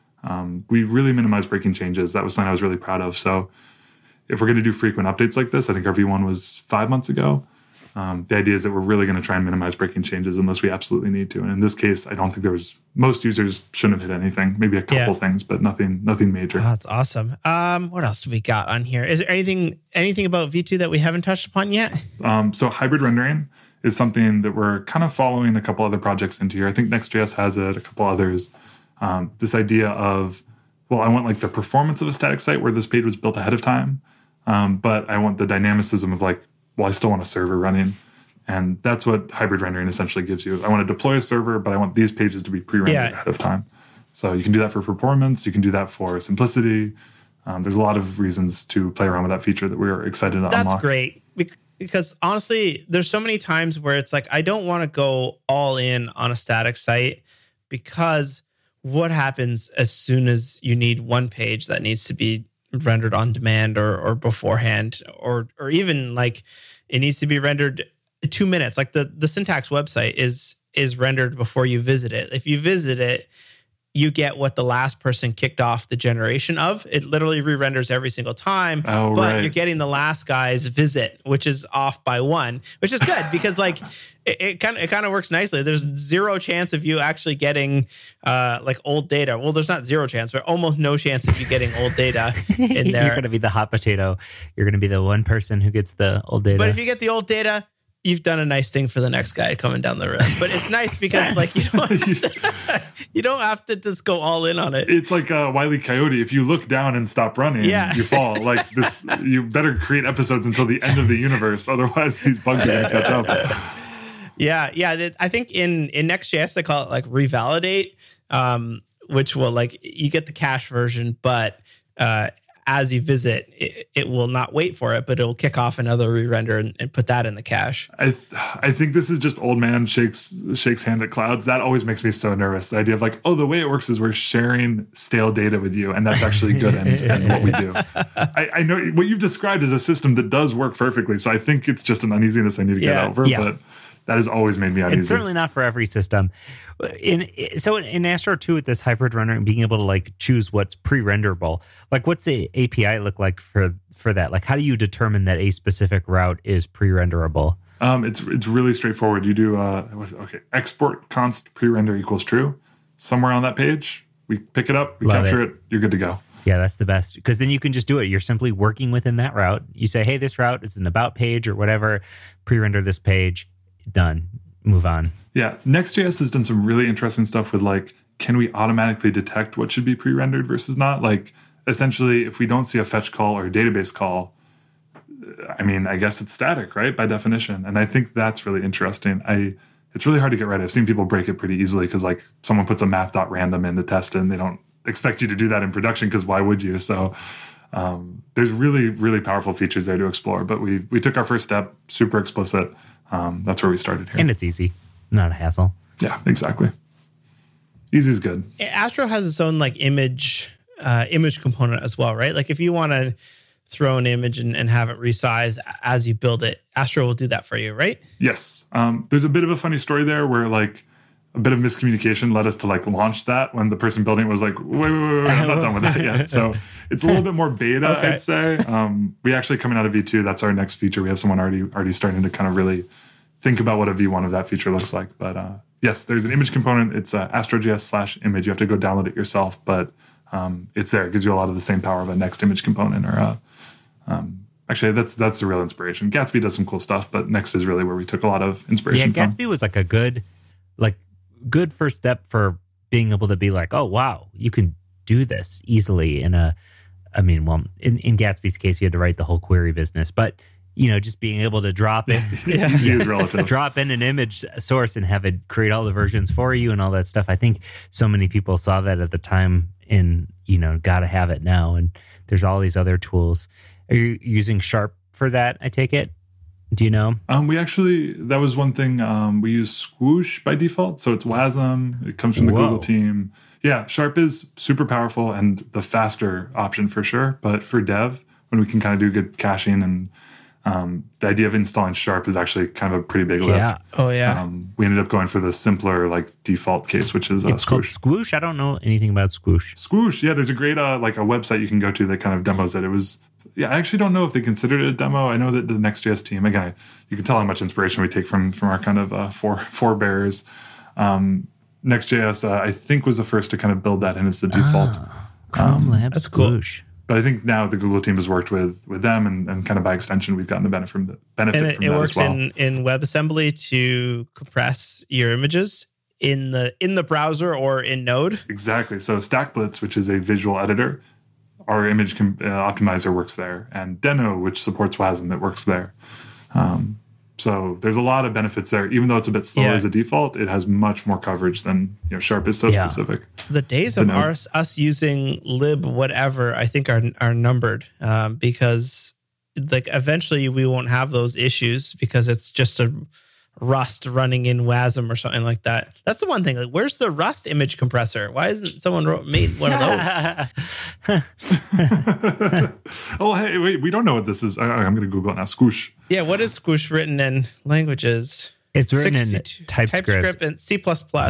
We really minimized breaking changes. That was something I was really proud of. So if we're going to do frequent updates like this, I think our V1 was 5 months ago. The idea is that we're really going to try and minimize breaking changes unless we absolutely need to. And in this case, I don't think most users shouldn't have hit anything, maybe a couple things, but nothing major. Oh, that's awesome. What else do we got on here? Is there anything about V2 that we haven't touched upon yet? So hybrid rendering is something that we're kind of following a couple other projects into here. I think Next.js has it, a couple others. This idea of, I want like the performance of a static site where this page was built ahead of time, but I want the dynamicism of like, I still want a server running. And that's what hybrid rendering essentially gives you. I want to deploy a server, but I want these pages to be pre-rendered ahead of time. So you can do that for performance. You can do that for simplicity. There's a lot of reasons to play around with that feature that we're excited to unlock. That's great. Because honestly, there's so many times where it's like, I don't want to go all in on a static site, because what happens as soon as you need one page that needs to be rendered on demand or beforehand, or even like it needs to be rendered 2 minutes. Like the Syntax website is rendered before you visit it. If you visit it, you get what the last person kicked off the generation of. It literally re-renders every single time, but you're getting the last guy's visit, which is off by 1, which is good because like it kind of works nicely. There's zero chance of you actually getting like old data. Well, there's not zero chance, but almost no chance of you getting old data in there. You're going to be the hot potato. You're going to be the one person who gets the old data. But if you get the old data, you've done a nice thing for the next guy coming down the road. But it's nice because like you don't have to just go all in on it. It's like a Wile E. Coyote. If you look down and stop running, you fall. Like this, you better create episodes until the end of the universe. Otherwise, these bugs are going to catch up. Yeah. I think in Next.js, they call it like revalidate, which will like you get the cache version, but as you visit, it will not wait for it, but it'll kick off another re-render and put that in the cache. I think this is just old man shakes hand at clouds. That always makes me so nervous. The idea of like, the way it works is we're sharing stale data with you, and that's actually good and what we do. I know what you've described as a system that does work perfectly, so I think it's just an uneasiness I need to get over, but that has always made me uneasy. It's certainly not for every system. In Astro 2 with this hybrid rendering, being able to like choose what's pre-renderable, like what's the API look like for that? Like how do you determine that a specific route is pre-renderable? It's really straightforward. You do export const pre-render equals true. Somewhere on that page, we pick it up, we capture it, you're good to go. Yeah, that's the best, because then you can just do it. You're simply working within that route. You say, hey, this route is an about page or whatever. Pre-render this page. Done. Move on. Yeah. Next.js has done some really interesting stuff with like, can we automatically detect what should be pre-rendered versus not? Like, essentially, if we don't see a fetch call or a database call, I mean, I guess it's static, right? By definition. And I think that's really interesting. It's really hard to get right. I've seen people break it pretty easily because like someone puts a math.random in to test it and they don't expect you to do that in production because why would you? So there's really, really powerful features there to explore. But we took our first step, super explicit. That's where we started here. And it's easy, not a hassle. Yeah, exactly. Easy is good. Astro has its own like image component as well, right? Like if you want to throw an image and have it resize as you build it, Astro will do that for you, right? Yes. There's a bit of a funny story there where like a bit of miscommunication led us to like launch that when the person building it was like, wait, I'm not done with that yet. So it's a little bit more beta, okay. I'd say. We actually coming out of V2, that's our next feature. We have someone already starting to kind of really think about what a V1 of that feature looks like. But yes, there's an image component. It's Astro.js/image. You have to go download it yourself, but it's there. It gives you a lot of the same power of a next image component or actually, that's the real inspiration. Gatsby does some cool stuff, but Next is really where we took a lot of inspiration from. Gatsby was like a good first step for being able to be like, oh, wow, you can do this easily in Gatsby's case, you had to write the whole query business, but just being able to drop in, drop in an image source and have it create all the versions for you and all that stuff. I think so many people saw that at the time and, gotta have it now. And there's all these other tools. Are you using Sharp for that, I take it? Do you know? That was one thing. We use Squoosh by default. So it's WASM. It comes from the Google team. Yeah, Sharp is super powerful and the faster option for sure. But for dev, when we can kind of do good caching and the idea of installing Sharp is actually kind of a pretty big lift. Yeah. Oh, yeah. We ended up going for the simpler like default case, which is it's called Squoosh. I don't know anything about Squoosh. Squoosh, yeah. There's a great like a website you can go to that kind of demos it. It was... Yeah, I actually don't know if they considered it a demo. I know that the Next.js team, again, you can tell how much inspiration we take from our kind of forebears. Next.js, I think, was the first to kind of build that in as the default. Chrome Labs Squoosh. Cool. But I think now the Google team has worked with them, and kind of by extension, we've gotten the benefit from that as well. It works in WebAssembly to compress your images in the browser or in Node. Exactly. So StackBlitz, which is a visual editor, our image optimizer works there, and Deno, which supports WASM, it works there. So there's a lot of benefits there. Even though it's a bit slower as a default, it has much more coverage than Sharp is so specific. The days of us using lib whatever, I think, are numbered because like eventually we won't have those issues because it's just a Rust running in WASM or something like that. That's the one thing. Like, where's the Rust image compressor? Why isn't someone made one of those? Oh, hey, wait, we don't know what this is. I'm going to Google it now. Squoosh. Yeah, what is Squoosh written in languages? It's written in TypeScript and C++.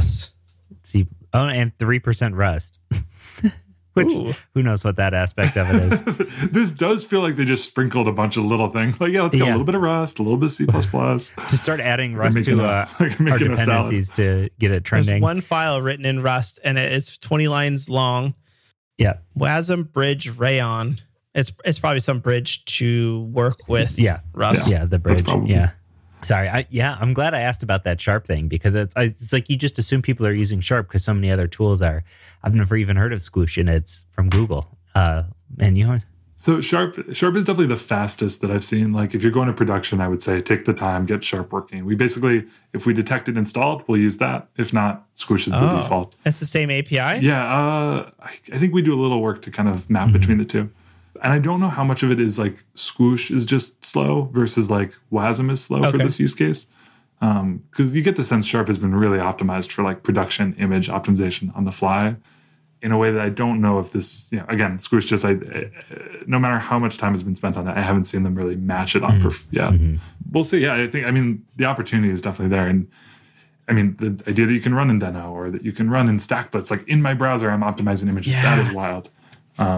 And 3% Rust. Which, who knows what that aspect of it is. This does feel like they just sprinkled a bunch of little things. Like, let's get a little bit of Rust, a little bit of C++. To start adding Rust to our dependencies to get it trending. There's one file written in Rust, and it's 20 lines long. Yeah. WASM bridge Rayon. It's probably some bridge to work with Rust. Yeah, the bridge. Yeah. Sorry. I'm glad I asked about that Sharp thing because it's like you just assume people are using Sharp because so many other tools are. I've never even heard of Squoosh, and it's from Google. So Sharp is definitely the fastest that I've seen. Like if you're going to production, I would say take the time, get Sharp working. We basically, if we detect it installed, we'll use that. If not, Squoosh is the default. It's the same API? Yeah. I think we do a little work to kind of map between the two. And I don't know how much of it is like Squoosh is just slow versus like WASM is slow for this use case. Because you get the sense Sharp has been really optimized for like production image optimization on the fly in a way that I don't know if this, again, Squoosh just, no matter how much time has been spent on it, I haven't seen them really match it on yet. We'll see. Yeah, the opportunity is definitely there. And the idea that you can run in Deno or that you can run in StackBlitz, like in my browser, I'm optimizing images. That is wild.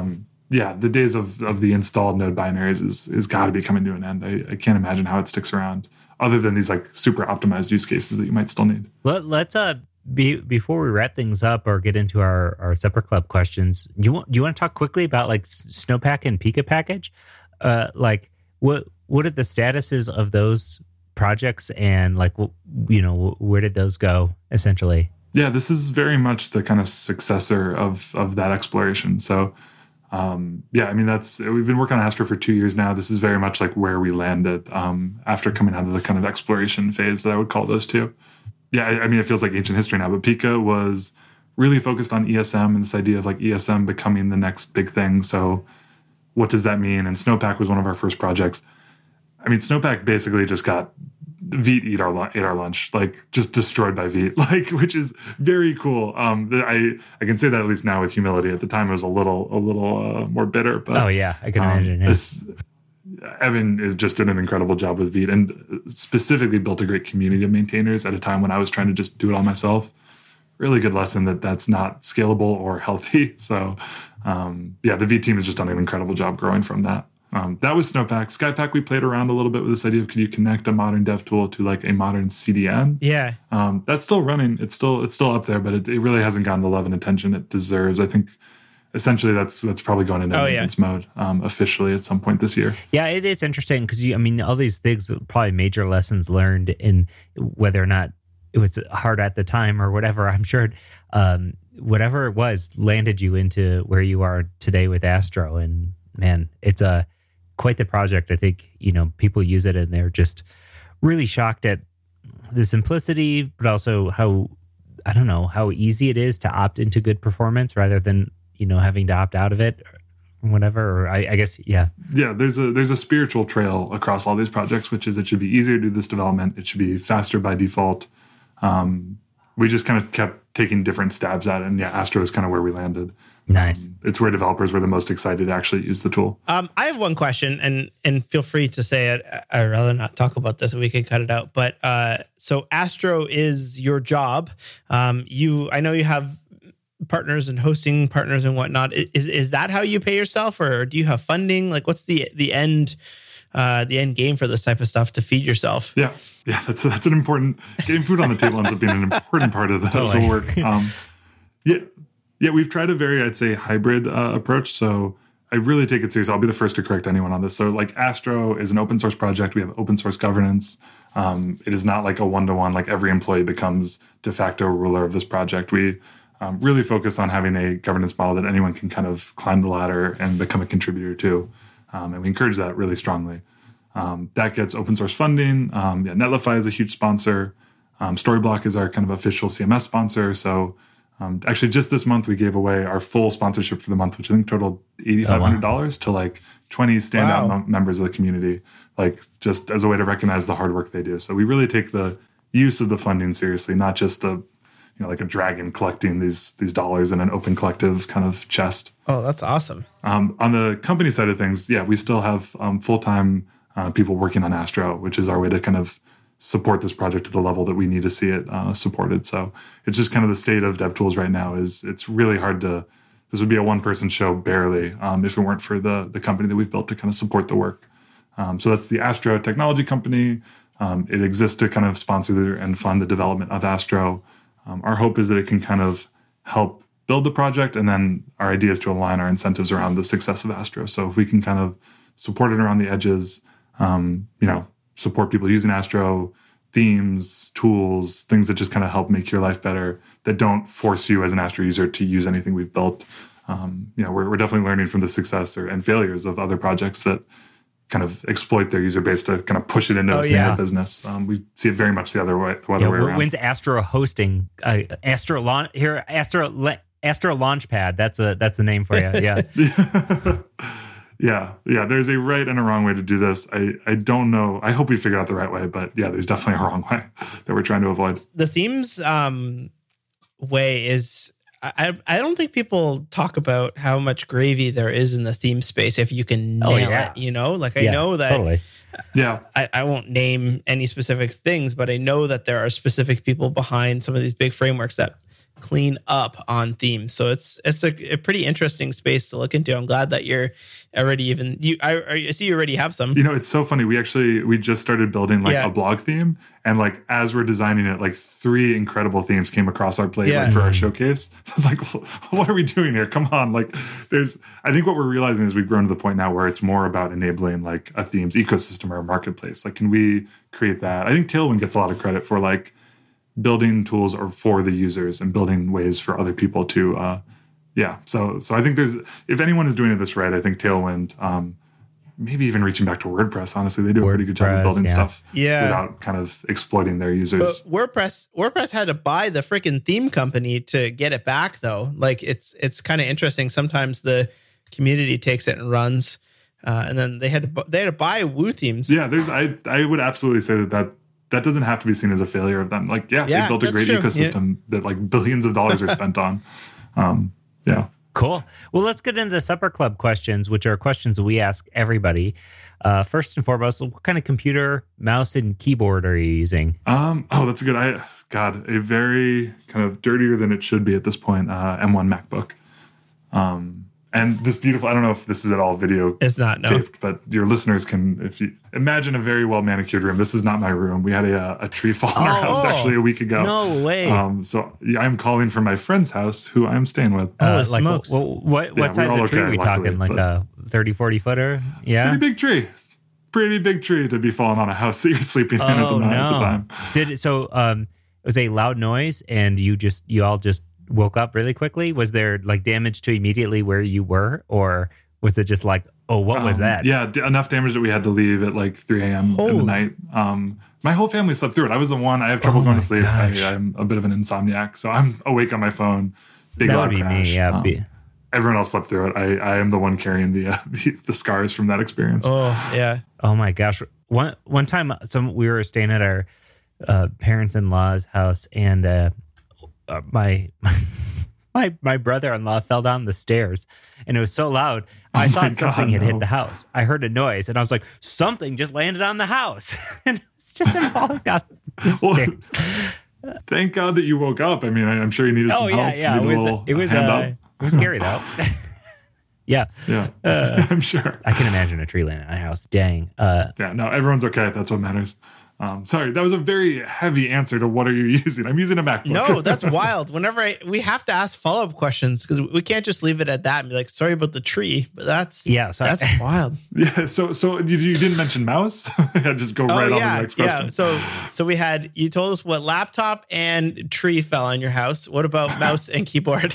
yeah, the days of the installed node binaries is got to be coming to an end. I can't imagine how it sticks around, other than these like super optimized use cases that you might still need. Let's before we wrap things up or get into our separate club questions, do you want to talk quickly about like Snowpack and Pika package? Like what are the statuses of those projects, and like where did those go essentially? Yeah, this is very much the kind of successor of that exploration. So yeah, I mean, we've been working on Astro for 2 years now. This is very much like where we landed after coming out of the kind of exploration phase that I would call those two. Yeah, I mean, it feels like ancient history now, but Pika was really focused on ESM and this idea of like ESM becoming the next big thing. So what does that mean? And Snowpack was one of our first projects. I mean, Snowpack basically just got Vite ate our lunch, like just destroyed by Vite, like, which is very cool. I can say that at least now with humility. At the time, it was a little more bitter. But oh yeah, I can imagine. Yeah. Evan is just did an incredible job with Vite, and specifically built a great community of maintainers at a time when I was trying to just do it all myself. Really good lesson that's not scalable or healthy. So yeah, the Vite team has just done an incredible job growing from that. That was Snowpack. Skypack, we played around a little bit with this idea of could you connect a modern dev tool to like a modern CDN? Yeah. That's still running. It's still up there, but it really hasn't gotten the love and attention it deserves. I think essentially that's probably going into maintenance mode officially at some point this year. Yeah, it is interesting because all these things probably major lessons learned in whether or not it was hard at the time or whatever. I'm sure whatever it was landed you into where you are today with Astro, and man, it's quite the project. I think, people use it and they're just really shocked at the simplicity, but also how easy it is to opt into good performance rather than, having to opt out of it or whatever. Or I guess, yeah. Yeah, there's a spiritual trail across all these projects, which is it should be easier to do this development. It should be faster by default. We just kind of kept taking different stabs at it. And yeah, Astro is kind of where we landed. Nice. It's where developers were the most excited to actually use the tool. I have one question, and feel free to say it. I'd rather not talk about this. We can cut it out. But so Astro is your job. I know you have partners and hosting partners and whatnot. Is that how you pay yourself, or do you have funding? Like, what's the end game for this type of stuff to feed yourself? Yeah, that's an important getting food on the table ends up being an important part of the work. Yeah, we've tried a very, I'd say, hybrid approach. So I really take it serious. I'll be the first to correct anyone on this. So like Astro is an open source project. We have open source governance. It is not like a one-to-one, like every employee becomes de facto ruler of this project. We really focus on having a governance model that anyone can kind of climb the ladder and become a contributor to. And we encourage that really strongly. That gets open source funding. Netlify is a huge sponsor. Storyblock is our kind of official CMS sponsor. So actually, just this month, we gave away our full sponsorship for the month, which I think totaled $8,500 to like 20 standout members of the community, like just as a way to recognize the hard work they do. So we really take the use of the funding seriously, not just the, like a dragon collecting these dollars in an open collective kind of chest. Oh, that's awesome. On the company side of things, yeah, we still have full-time people working on Astro, which is our way to kind of support this project to the level that we need to see it supported. So it's just kind of the state of DevTools right now is it's really hard this would be a one-person show barely if it weren't for the company that we've built to kind of support the work. So that's the Astro Technology Company. It exists to kind of sponsor and fund the development of Astro. Our hope is that it can kind of help build the project, and then our idea is to align our incentives around the success of Astro. So if we can kind of support it around the edges, support people using Astro, themes, tools, things that just kind of help make your life better, that don't force you as an Astro user to use anything we've built. We're definitely learning from the success and failures of other projects that kind of exploit their user base to kind of push it into a single business. We see it very much the other way around. When's Astro hosting? Astro Launchpad. That's the name for you. Yeah. Yeah. There's a right and a wrong way to do this. I don't know. I hope we figure out the right way, but yeah, there's definitely a wrong way that we're trying to avoid. The themes way is, I don't think people talk about how much gravy there is in the theme space if you can nail it, I know that. Totally. Yeah. I won't name any specific things, but I know that there are specific people behind some of these big frameworks that clean up on themes. So it's a pretty interesting space to look into. I'm glad that you're already I see you already have some. It's so funny. We just started building a blog theme, and as we're designing it, 3 incredible themes came across our plate for our showcase. I was like, what are we doing here? Come on. I think what we're realizing is we've grown to the point now where it's more about enabling a themes ecosystem or a marketplace. Can we create that? I think Tailwind gets a lot of credit for building tools or for the users and building ways for other people to so I think if anyone is doing this right, I think Tailwind, maybe even reaching back to WordPress, honestly, they do a pretty good job of building stuff without kind of exploiting their users. But WordPress had to buy the freaking theme company to get it back, though. It's kind of interesting. Sometimes the community takes it and runs, and then they had to buy Woo Themes. Yeah, I would absolutely say that doesn't have to be seen as a failure of them. They built a great ecosystem that billions of dollars are spent on. Yeah. Cool. Well, let's get into the Supper Club questions, which are questions we ask everybody. First and foremost, what kind of computer, mouse, and keyboard are you using? That's a good. A very kind of dirtier than it should be at this point. M1 MacBook. And this beautiful, I don't know if this is at all video. It's not, no. Taped, but your listeners can, if you imagine a very well manicured room. This is not my room. We had a tree fall in our house actually a week ago. No way. So I'm calling from my friend's house who I'm staying with. Smokes. What size of tree are we talking? A 30, 40 footer? Yeah. Pretty big tree to be falling on a house that you're sleeping in at the time. It was a loud noise and you all just woke up really quickly? Was there damage to immediately where you were, or was it just what was that? Yeah, enough damage that we had to leave at 3 a.m. in the night. My whole family slept through it. I was the one. I have trouble going to sleep. I'm a bit of an insomniac, so I'm awake on my phone. Big that loud would be crash. Me. Yeah. Everyone else slept through it. I am the one carrying the scars from that experience. Oh yeah. Oh my gosh. One time, we were staying at our parents-in-law's house, and my brother-in-law fell down the stairs, and it was so loud. I thought something had hit the house. I heard a noise, and I was like, something just landed on the house. And it's just him falling down the stairs. Thank God that you woke up. I mean, I'm sure you needed some help. Yeah. It was scary though. Yeah. I'm sure. I can imagine a tree landing on a house. Dang. No, everyone's okay. That's what matters. Sorry, that was a very heavy answer to what are you using? I'm using a MacBook. No, that's wild. Whenever we have to ask follow-up questions because we can't just leave it at that and be like, sorry about the tree. But that's wild. Yeah. So you didn't mention mouse? Just go right on the next question. Yeah. So we had, you told us what laptop and tree fell on your house. What about mouse and keyboard?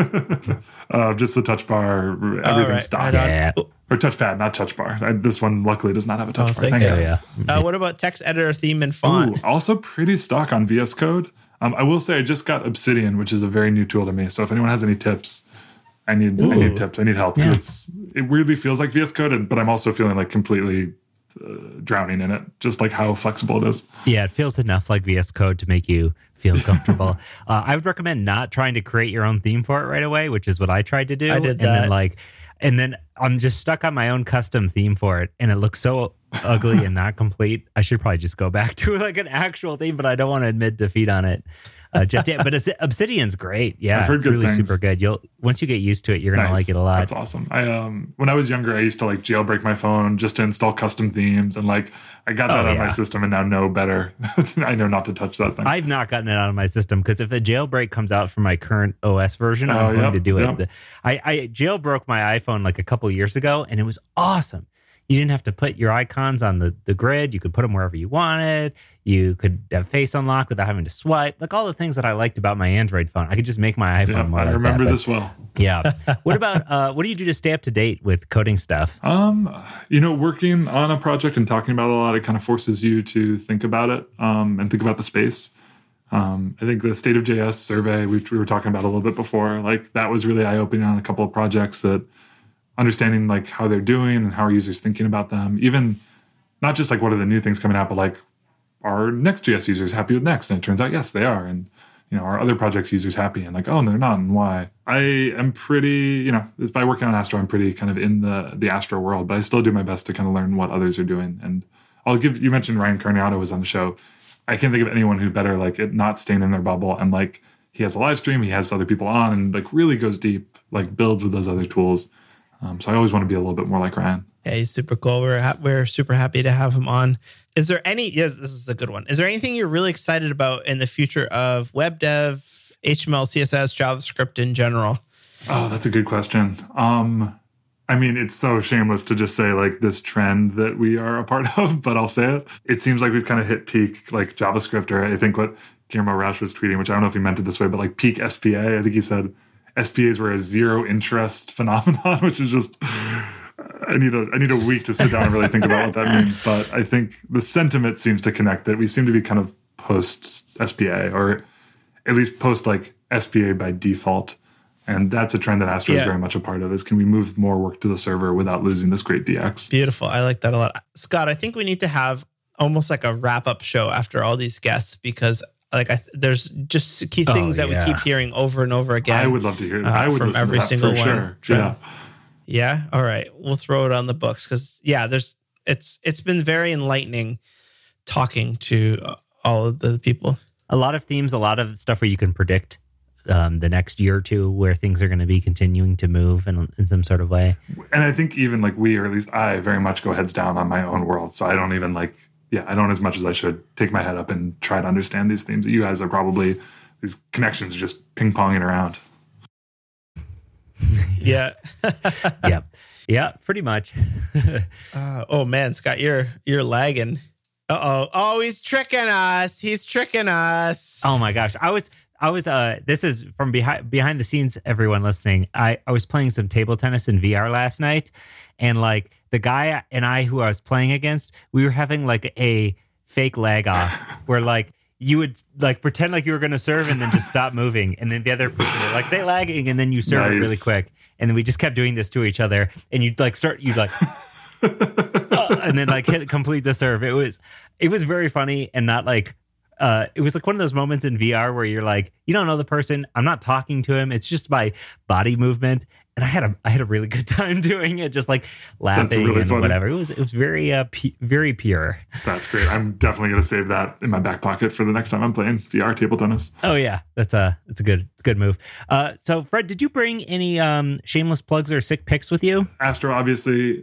Just the touch bar, everything stock. Yeah. Or touchpad, not touch bar. This one luckily does not have a touch bar. Thank you. Yeah. What about text editor, theme, and font? Also pretty stock on VS Code. I will say I just got Obsidian, which is a very new tool to me. So if anyone has any tips, I need tips. I need help. Yeah. It weirdly feels like VS Code, but I'm also feeling completely drowning in it. Just how flexible it is. Yeah, it feels enough like VS Code to make you feel comfortable. I would recommend not trying to create your own theme for it right away, which is what I tried to do. I did that. And then I'm just stuck on my own custom theme for it, and it looks so ugly and not complete. I should probably just go back to an actual theme, but I don't want to admit defeat on it just yet. But Obsidian's great. Yeah, I've heard it's good really things. Super good. Once you get used to it, you're gonna like it a lot. That's awesome. When I was younger, I used to jailbreak my phone just to install custom themes, and I got that out of my system, and now know better. I know not to touch that thing. I've not gotten it out of my system because if a jailbreak comes out for my current OS version, I'm going to do it. I jailbroke my iPhone a couple years ago, and it was awesome. You didn't have to put your icons on the grid. You could put them wherever you wanted. You could have face unlock without having to swipe. All the things that I liked about my Android phone. I could just make my iPhone more I remember this well. Yeah. What about, what do you do to stay up to date with coding stuff? Working on a project and talking about it a lot, it kind of forces you to think about it and think about the space. I think the State of JS survey, we were talking about a little bit before, that was really eye-opening on a couple of projects that understanding how they're doing and how are users thinking about them. Even not just what are the new things coming out, but are Next.js users happy with Next? And it turns out, yes, they are. And, are other project users happy? And oh, they're not, and why? I am pretty, by working on Astro, I'm pretty kind of in the Astro world, but I still do my best to kind of learn what others are doing. And you mentioned Ryan Carniato was on the show. I can't think of anyone who better at not staying in their bubble. And he has a live stream, he has other people on, and like really goes deep, like builds with those other tools. So I always want to be a little bit more like Ryan. Yeah, he's super cool. We're super happy to have him on. Is there any? Yes, this is a good one. Is there anything you're really excited about in the future of web dev, HTML, CSS, JavaScript in general? Oh, that's a good question. I mean, it's so shameless to just say like this trend that we are a part of, but I'll say it. It seems like we've kind of hit peak like JavaScript, or I think what Guillermo Rauch was tweeting, which I don't know if he meant it this way, but like peak SPA. I think he said SPAs were a zero interest phenomenon, which is just, I need a week to sit down and really think about what that means. But I think the sentiment seems to connect that we seem to be kind of post SPA, or at least post like SPA by default. And that's a trend that Astro is very much a part of, is can we move more work to the server without losing this great DX? Beautiful. I like that a lot. Scott, I think we need to have almost like a wrap-up show after all these guests, because like there's just key things that we keep hearing over and over again. I would love to hear that. I would from listen every to that single for one. sure. Yeah. All right. We'll throw it on the books, because it's been very enlightening talking to all of the people. A lot of themes, a lot of stuff where you can predict the next year or two where things are going to be continuing to move in some sort of way. And I think even like we, or at least I, very much go heads down on my own world. So I don't even I don't as much as I should take my head up and try to understand these themes. You guys are probably, these connections are just ping-ponging around. Yeah. Yeah, pretty much. Oh man, Scott, you're lagging. Oh, he's tricking us. He's tricking us. Oh my gosh. I was this is from behind the scenes, everyone listening. I was playing some table tennis in VR last night, and like the guy and I who I was playing against, we were having like a fake lag off where like you would like pretend like you were going to serve and then just stop moving, and then the other person would like, they lagging, and then you serve it really quick, and then we just kept doing this to each other, and you'd like and then like complete the serve. It was very funny, and not like it was like one of those moments in VR where you're like, you don't know the person, I'm not talking to him, it's just my body movement, and I had a really good time doing it, just like laughing really and funny. Whatever. It was very very pure. That's great. I'm definitely going to save that in my back pocket for the next time I'm playing VR table tennis. Oh yeah, it's a good move. So Fred, did you bring any shameless plugs or sick picks with you? Astro, obviously.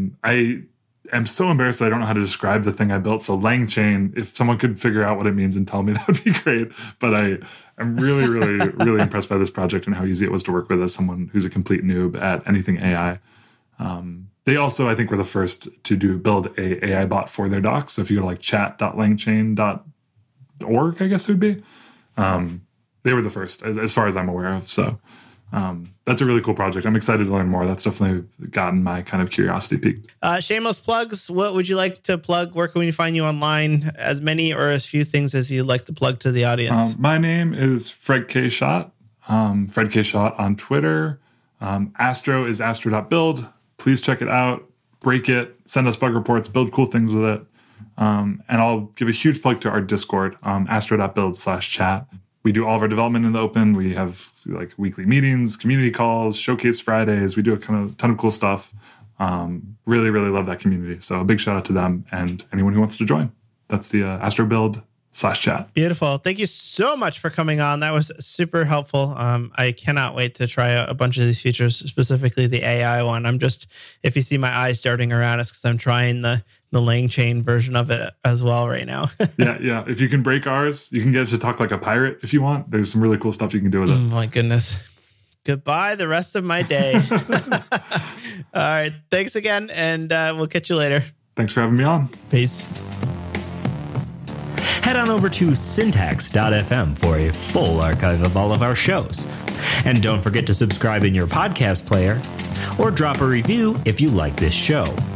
I'm so embarrassed that I don't know how to describe the thing I built. So LangChain, if someone could figure out what it means and tell me, that would be great. But I'm really, really, really impressed by this project and how easy it was to work with as someone who's a complete noob at anything AI. They also, I think, were the first to build a AI bot for their docs. So if you go to like chat.langchain.org, I guess it would be, they were the first as far as I'm aware of. So that's a really cool project. I'm excited to learn more. That's definitely gotten my kind of curiosity peaked. Shameless plugs. What would you like to plug? Where can we find you online? As many or as few things as you'd like to plug to the audience. My name is Fred K. Schott. Fred K. Schott on Twitter. Astro is astro.build. Please check it out. Break it. Send us bug reports. Build cool things with it. And I'll give a huge plug to our Discord, astro.build/chat. We do all of our development in the open. We have like weekly meetings, community calls, showcase Fridays. We do a ton of cool stuff. Really, really love that community. So a big shout out to them and anyone who wants to join. That's the astrobuild/chat. Beautiful. Thank you so much for coming on. That was super helpful. I cannot wait to try out a bunch of these features, specifically the AI one. If you see my eyes darting around, it's because I'm trying the LangChain version of it as well right now. Yeah. If you can break ours, you can get it to talk like a pirate if you want. There's some really cool stuff you can do with it. Oh my goodness. Goodbye the rest of my day. All right. Thanks again, and we'll catch you later. Thanks for having me on. Peace. Head on over to syntax.fm for a full archive of all of our shows. And don't forget to subscribe in your podcast player or drop a review if you like this show.